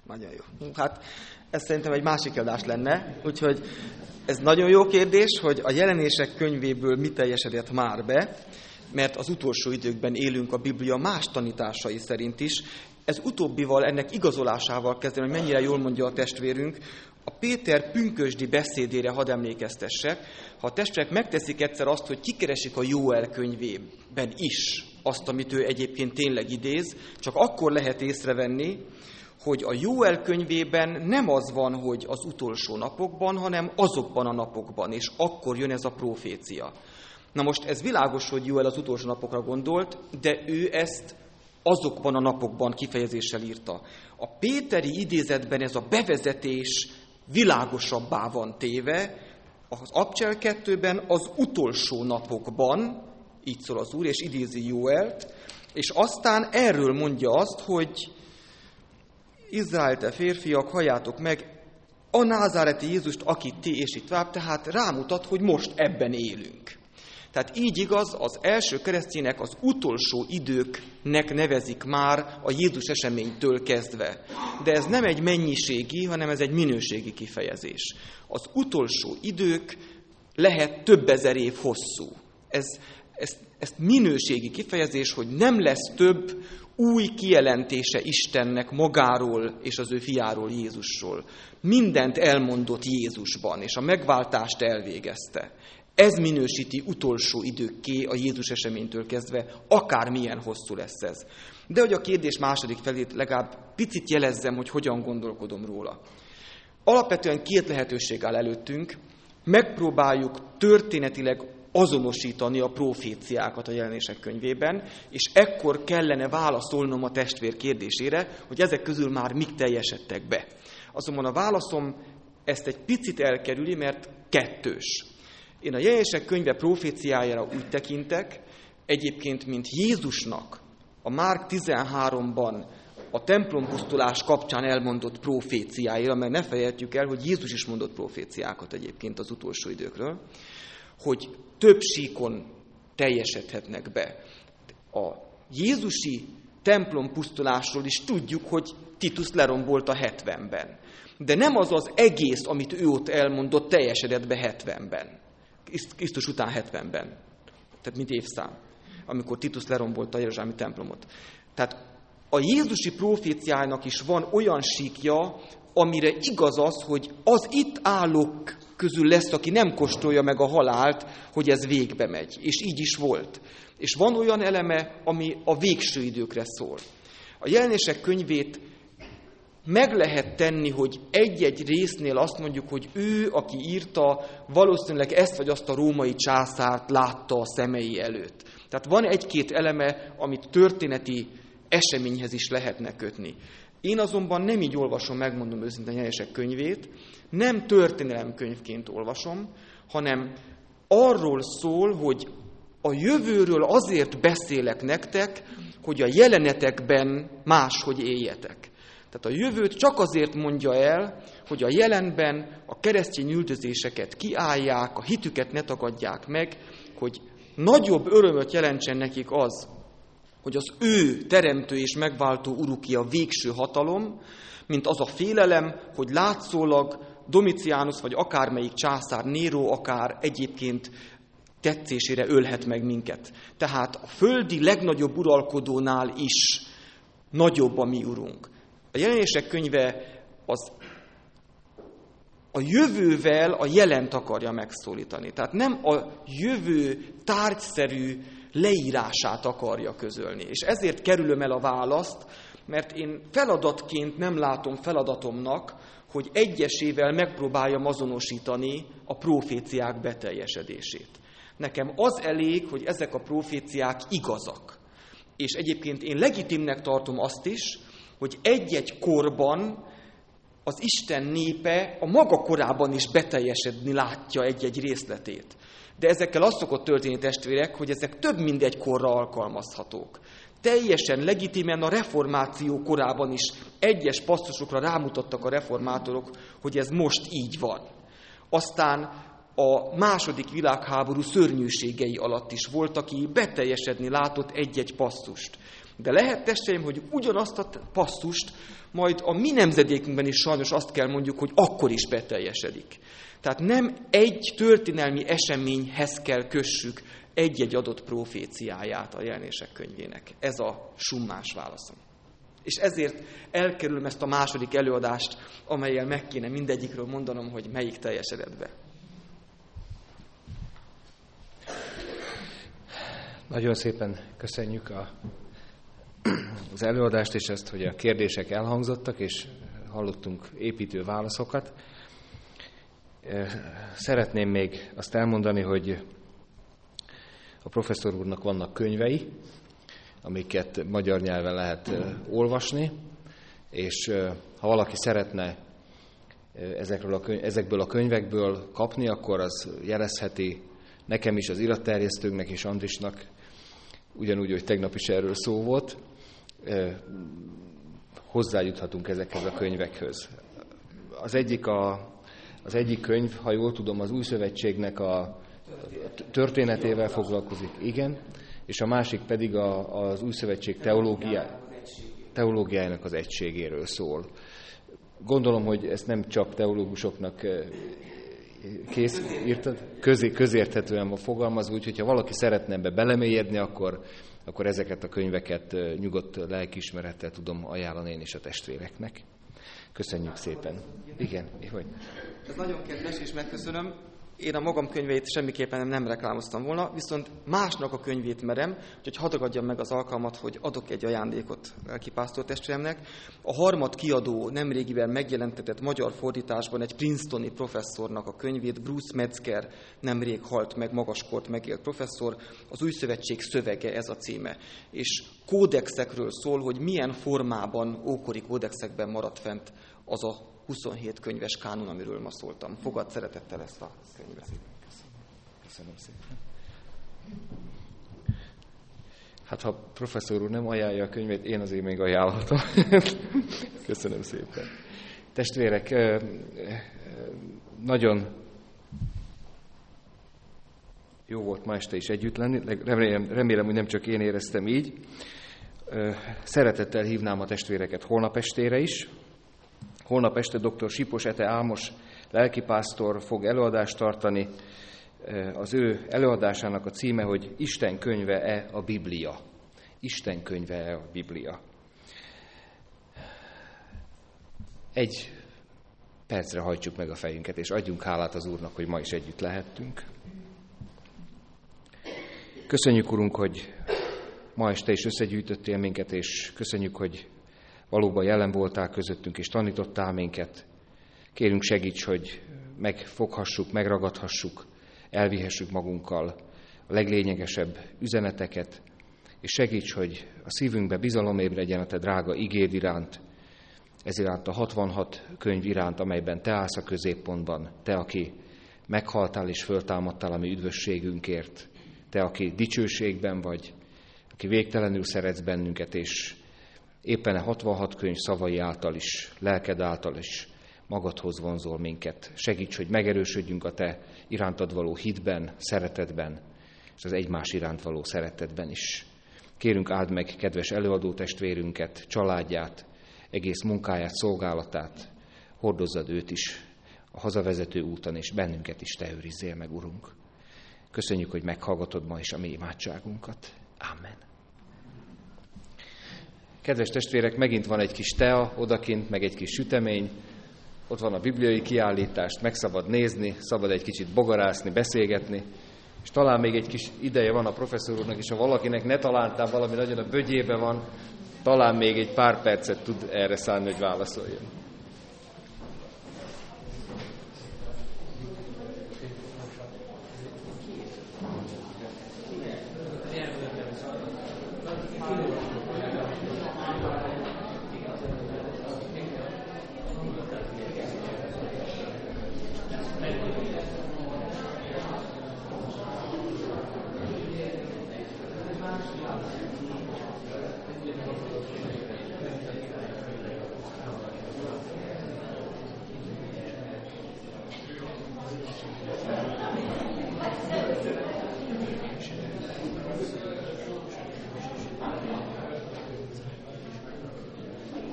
Nagyon jó. Hát ez szerintem egy másik adás lenne, úgyhogy ez nagyon jó kérdés, hogy a Jelenések könyvéből mi teljesedett már be, mert az utolsó időkben élünk a Biblia más tanításai szerint is. Ez utóbbival, ennek igazolásával kezdem, hogy mennyire jól mondja a testvérünk. A Péter pünkösdi beszédére hadd emlékeztessek. Ha a testvérek megteszik egyszer azt, hogy kikeresik a Jóel könyvében is azt, amit ő egyébként tényleg idéz, csak akkor lehet észrevenni, hogy a Jóel könyvében nem az van, hogy az utolsó napokban, hanem azokban a napokban, és akkor jön ez a profécia. Na most ez világos, hogy Jóel az utolsó napokra gondolt, de ő ezt azokban a napokban kifejezéssel írta. A péteri idézetben ez a bevezetés világosabbá van téve, az Abcsel 2-ben az utolsó napokban, így szól az Úr, és idézi Jóelt, és aztán erről mondja azt, hogy Izrael, te férfiak, halljátok meg a názáreti Jézust, akit ti, és itt tovább, tehát rámutat, hogy most ebben élünk. Tehát így igaz, az első keresztények az utolsó időknek nevezik már a Jézus eseménytől kezdve. De ez nem egy mennyiségi, hanem ez egy minőségi kifejezés. Az utolsó idők lehet több ezer év hosszú. Ez minőségi kifejezés, hogy nem lesz több új kijelentése Istennek magáról és az ő fiáról, Jézusról. Mindent elmondott Jézusban, és a megváltást elvégezte. Ez minősíti utolsó időkké a Jézus eseménytől kezdve, akármilyen hosszú lesz ez. De hogy a kérdés második felét legalább picit jelezzem, hogy hogyan gondolkodom róla. Alapvetően két lehetőség áll előttünk, megpróbáljuk történetileg azonosítani a proféciákat a Jelenések könyvében, és ekkor kellene válaszolnom a testvér kérdésére, hogy ezek közül már mik teljesedtek be. Azonban a válaszom ezt egy picit elkerüli, mert kettős. Én a Jelenések könyve proféciájára úgy tekintek, egyébként, mint Jézusnak a Márk 13-ban a templompusztulás kapcsán elmondott proféciáira, mert ne felejtjük el, hogy Jézus is mondott proféciákat egyébként az utolsó időkről, hogy több síkon teljesedhetnek be. A jézusi templompusztulásról is tudjuk, hogy Titus lerombolta 70-ben. De nem az az egész, amit ő ott elmondott, teljesedett be 70-ben. Krisztus után 70-ben. Tehát mint évszám, amikor Titus lerombolta a jeruzsálemi templomot. Tehát a jézusi proféciának is van olyan síkja, amire igaz az, hogy az itt állók közül lesz, aki nem kóstolja meg a halált, hogy ez végbe megy. És így is volt. És van olyan eleme, ami a végső időkre szól. A Jelenések könyvét meg lehet tenni, hogy egy-egy résznél azt mondjuk, hogy ő, aki írta, valószínűleg ezt vagy azt a római császárt látta a szemei előtt. Tehát van egy-két eleme, amit történeti eseményhez is lehetne kötni. Én azonban nem így olvasom, megmondom őszintén a Jelenések könyvét, nem történelemkönyvként olvasom, hanem arról szól, hogy a jövőről azért beszélek nektek, hogy a jelenetekben máshogy éljetek. Tehát a jövőt csak azért mondja el, hogy a jelenben a keresztény üldözéseket kiállják, a hitüket ne tagadják meg, hogy nagyobb örömöt jelentsen nekik az, hogy az ő teremtő és megváltó uruké a végső hatalom, mint az a félelem, hogy látszólag Domitianus vagy akármelyik császár, Néró akár egyébként tetszésére ölhet meg minket. Tehát a földi legnagyobb uralkodónál is nagyobb a mi urunk. A Jelenések könyve az a jövővel a jelent akarja megszólítani. Tehát nem a jövő tárgyszerű leírását akarja közölni. És ezért kerülöm el a választ, mert én feladatként nem látom feladatomnak, hogy egyesével megpróbáljam azonosítani a proféciák beteljesedését. Nekem az elég, hogy ezek a proféciák igazak. És egyébként én legitimnek tartom azt is, hogy egy-egy korban az Isten népe a maga korában is beteljesedni látja egy-egy részletét. De ezekkel az szokott történni, testvérek, hogy ezek több mint egy korra alkalmazhatók. Teljesen legitimen a reformáció korában is egyes passzusokra rámutattak a reformátorok, hogy ez most így van. Aztán a második világháború szörnyűségei alatt is volt, aki beteljesedni látott egy-egy passzust. De lehet, testvéreim, hogy ugyanazt a passzust majd a mi nemzedékünkben is sajnos azt kell mondjuk, hogy akkor is beteljesedik. Tehát nem egy történelmi eseményhez kell kössük egy-egy adott proféciáját a Jelenések könyvének. Ez a summás válaszom. És ezért elkerülöm ezt a második előadást, amellyel meg kéne mindegyikről mondanom, hogy melyik teljesedett be. Nagyon szépen köszönjük az előadást, és ezt, hogy a kérdések elhangzottak, és hallottunk építő válaszokat. Szeretném még azt elmondani, hogy a professzor úrnak vannak könyvei, amiket magyar nyelven lehet olvasni, és ha valaki szeretne ezekből a könyvekből kapni, akkor az jelezheti nekem is, az iratterjesztőnknek és Andrisnak, ugyanúgy, hogy tegnap is erről szó volt, hozzájuthatunk ezekhez a könyvekhöz. Az egyik könyv, ha jól tudom, az Új Szövetségnek a történetével foglalkozik, igen, és a másik pedig az Új Szövetség teológiájának az egységéről szól. Gondolom, hogy ezt nem csak teológusoknak közérthetően van fogalmazva, úgyhogy ha valaki szeretne ebbe belemélyedni, akkor ezeket a könyveket nyugodt lelkiismerettel tudom ajánlani én is a testvéreknek. Köszönjük szépen. Igen, hogy? Ez nagyon kedves, és megköszönöm. Én a magam könyveit semmiképpen nem reklámoztam volna, viszont másnak a könyvét merem, úgyhogy hadd ragadjam meg az alkalmat, hogy adok egy ajándékot lelkipásztor testvéremnek. A Harmad kiadó nemrégiben megjelentetett magyar fordításban egy princetoni professzornak a könyvét, Bruce Metzger, nemrég halt meg, magaskort megélt professzor, az Új Szövetség szövege, ez a címe. És kódexekről szól, hogy milyen formában, ókori kódexekben maradt fent az a 27 könyves kánon, amiről ma szóltam. Fogad szeretettel ezt a könyvet. Köszönöm szépen. Hát ha professzor úr nem ajánlja a könyvét, én azért még ajánlhatom. Köszönöm szépen. Testvérek, nagyon jó volt ma este is együtt lenni. Remélem, hogy nem csak én éreztem így. Szeretettel hívnám a testvéreket holnap estére is. Holnap este dr. Sipos Ete Ámos lelkipásztor fog előadást tartani. Az ő előadásának a címe, hogy Isten könyve-e a Biblia? Isten könyve-e a Biblia? Egy percre hajtsuk meg a fejünket, és adjunk hálát az Úrnak, hogy ma is együtt lehettünk. Köszönjük, Urunk, hogy ma este is összegyűjtöttél minket, és köszönjük, hogy valóban jelen voltál közöttünk, és tanítottál minket. Kérünk, segíts, hogy megfoghassuk, megragadhassuk, elvihessük magunkkal a leglényegesebb üzeneteket, és segíts, hogy a szívünkbe bizalom ébredjen a te drága igéd iránt, ez iránt a 66 könyv iránt, amelyben te állsz a középpontban, te, aki meghaltál és föltámadtál a mi üdvösségünkért, te, aki dicsőségben vagy, aki végtelenül szeretsz bennünket, és éppen a 66 könyv szavai által is, lelked által is magadhoz vonzol minket. Segíts, hogy megerősödjünk a te irántad való hitben, szeretetben, és az egymás iránt való szeretetben is. Kérünk, áld meg kedves előadó testvérünket, családját, egész munkáját, szolgálatát, hordozzad őt is a hazavezető úton, és bennünket is te őrizzél meg, Urunk. Köszönjük, hogy meghallgatod ma is a mi imádságunkat. Amen. Kedves testvérek, megint van egy kis tea odakint, meg egy kis sütemény. Ott van a bibliai kiállítást, meg szabad nézni, szabad egy kicsit bogarászni, beszélgetni. És talán még egy kis ideje van a professzor úrnak is, ha valakinek ne talántál valami nagyon a bögyébe van, talán még egy pár percet tud erre szánni, hogy válaszoljon.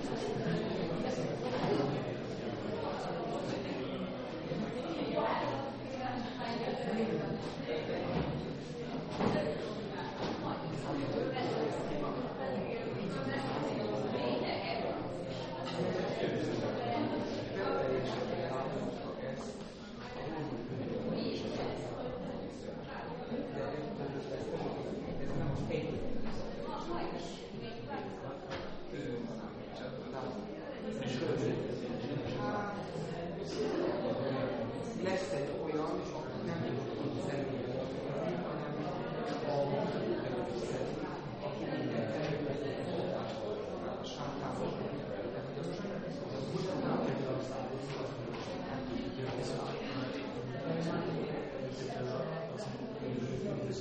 Amen.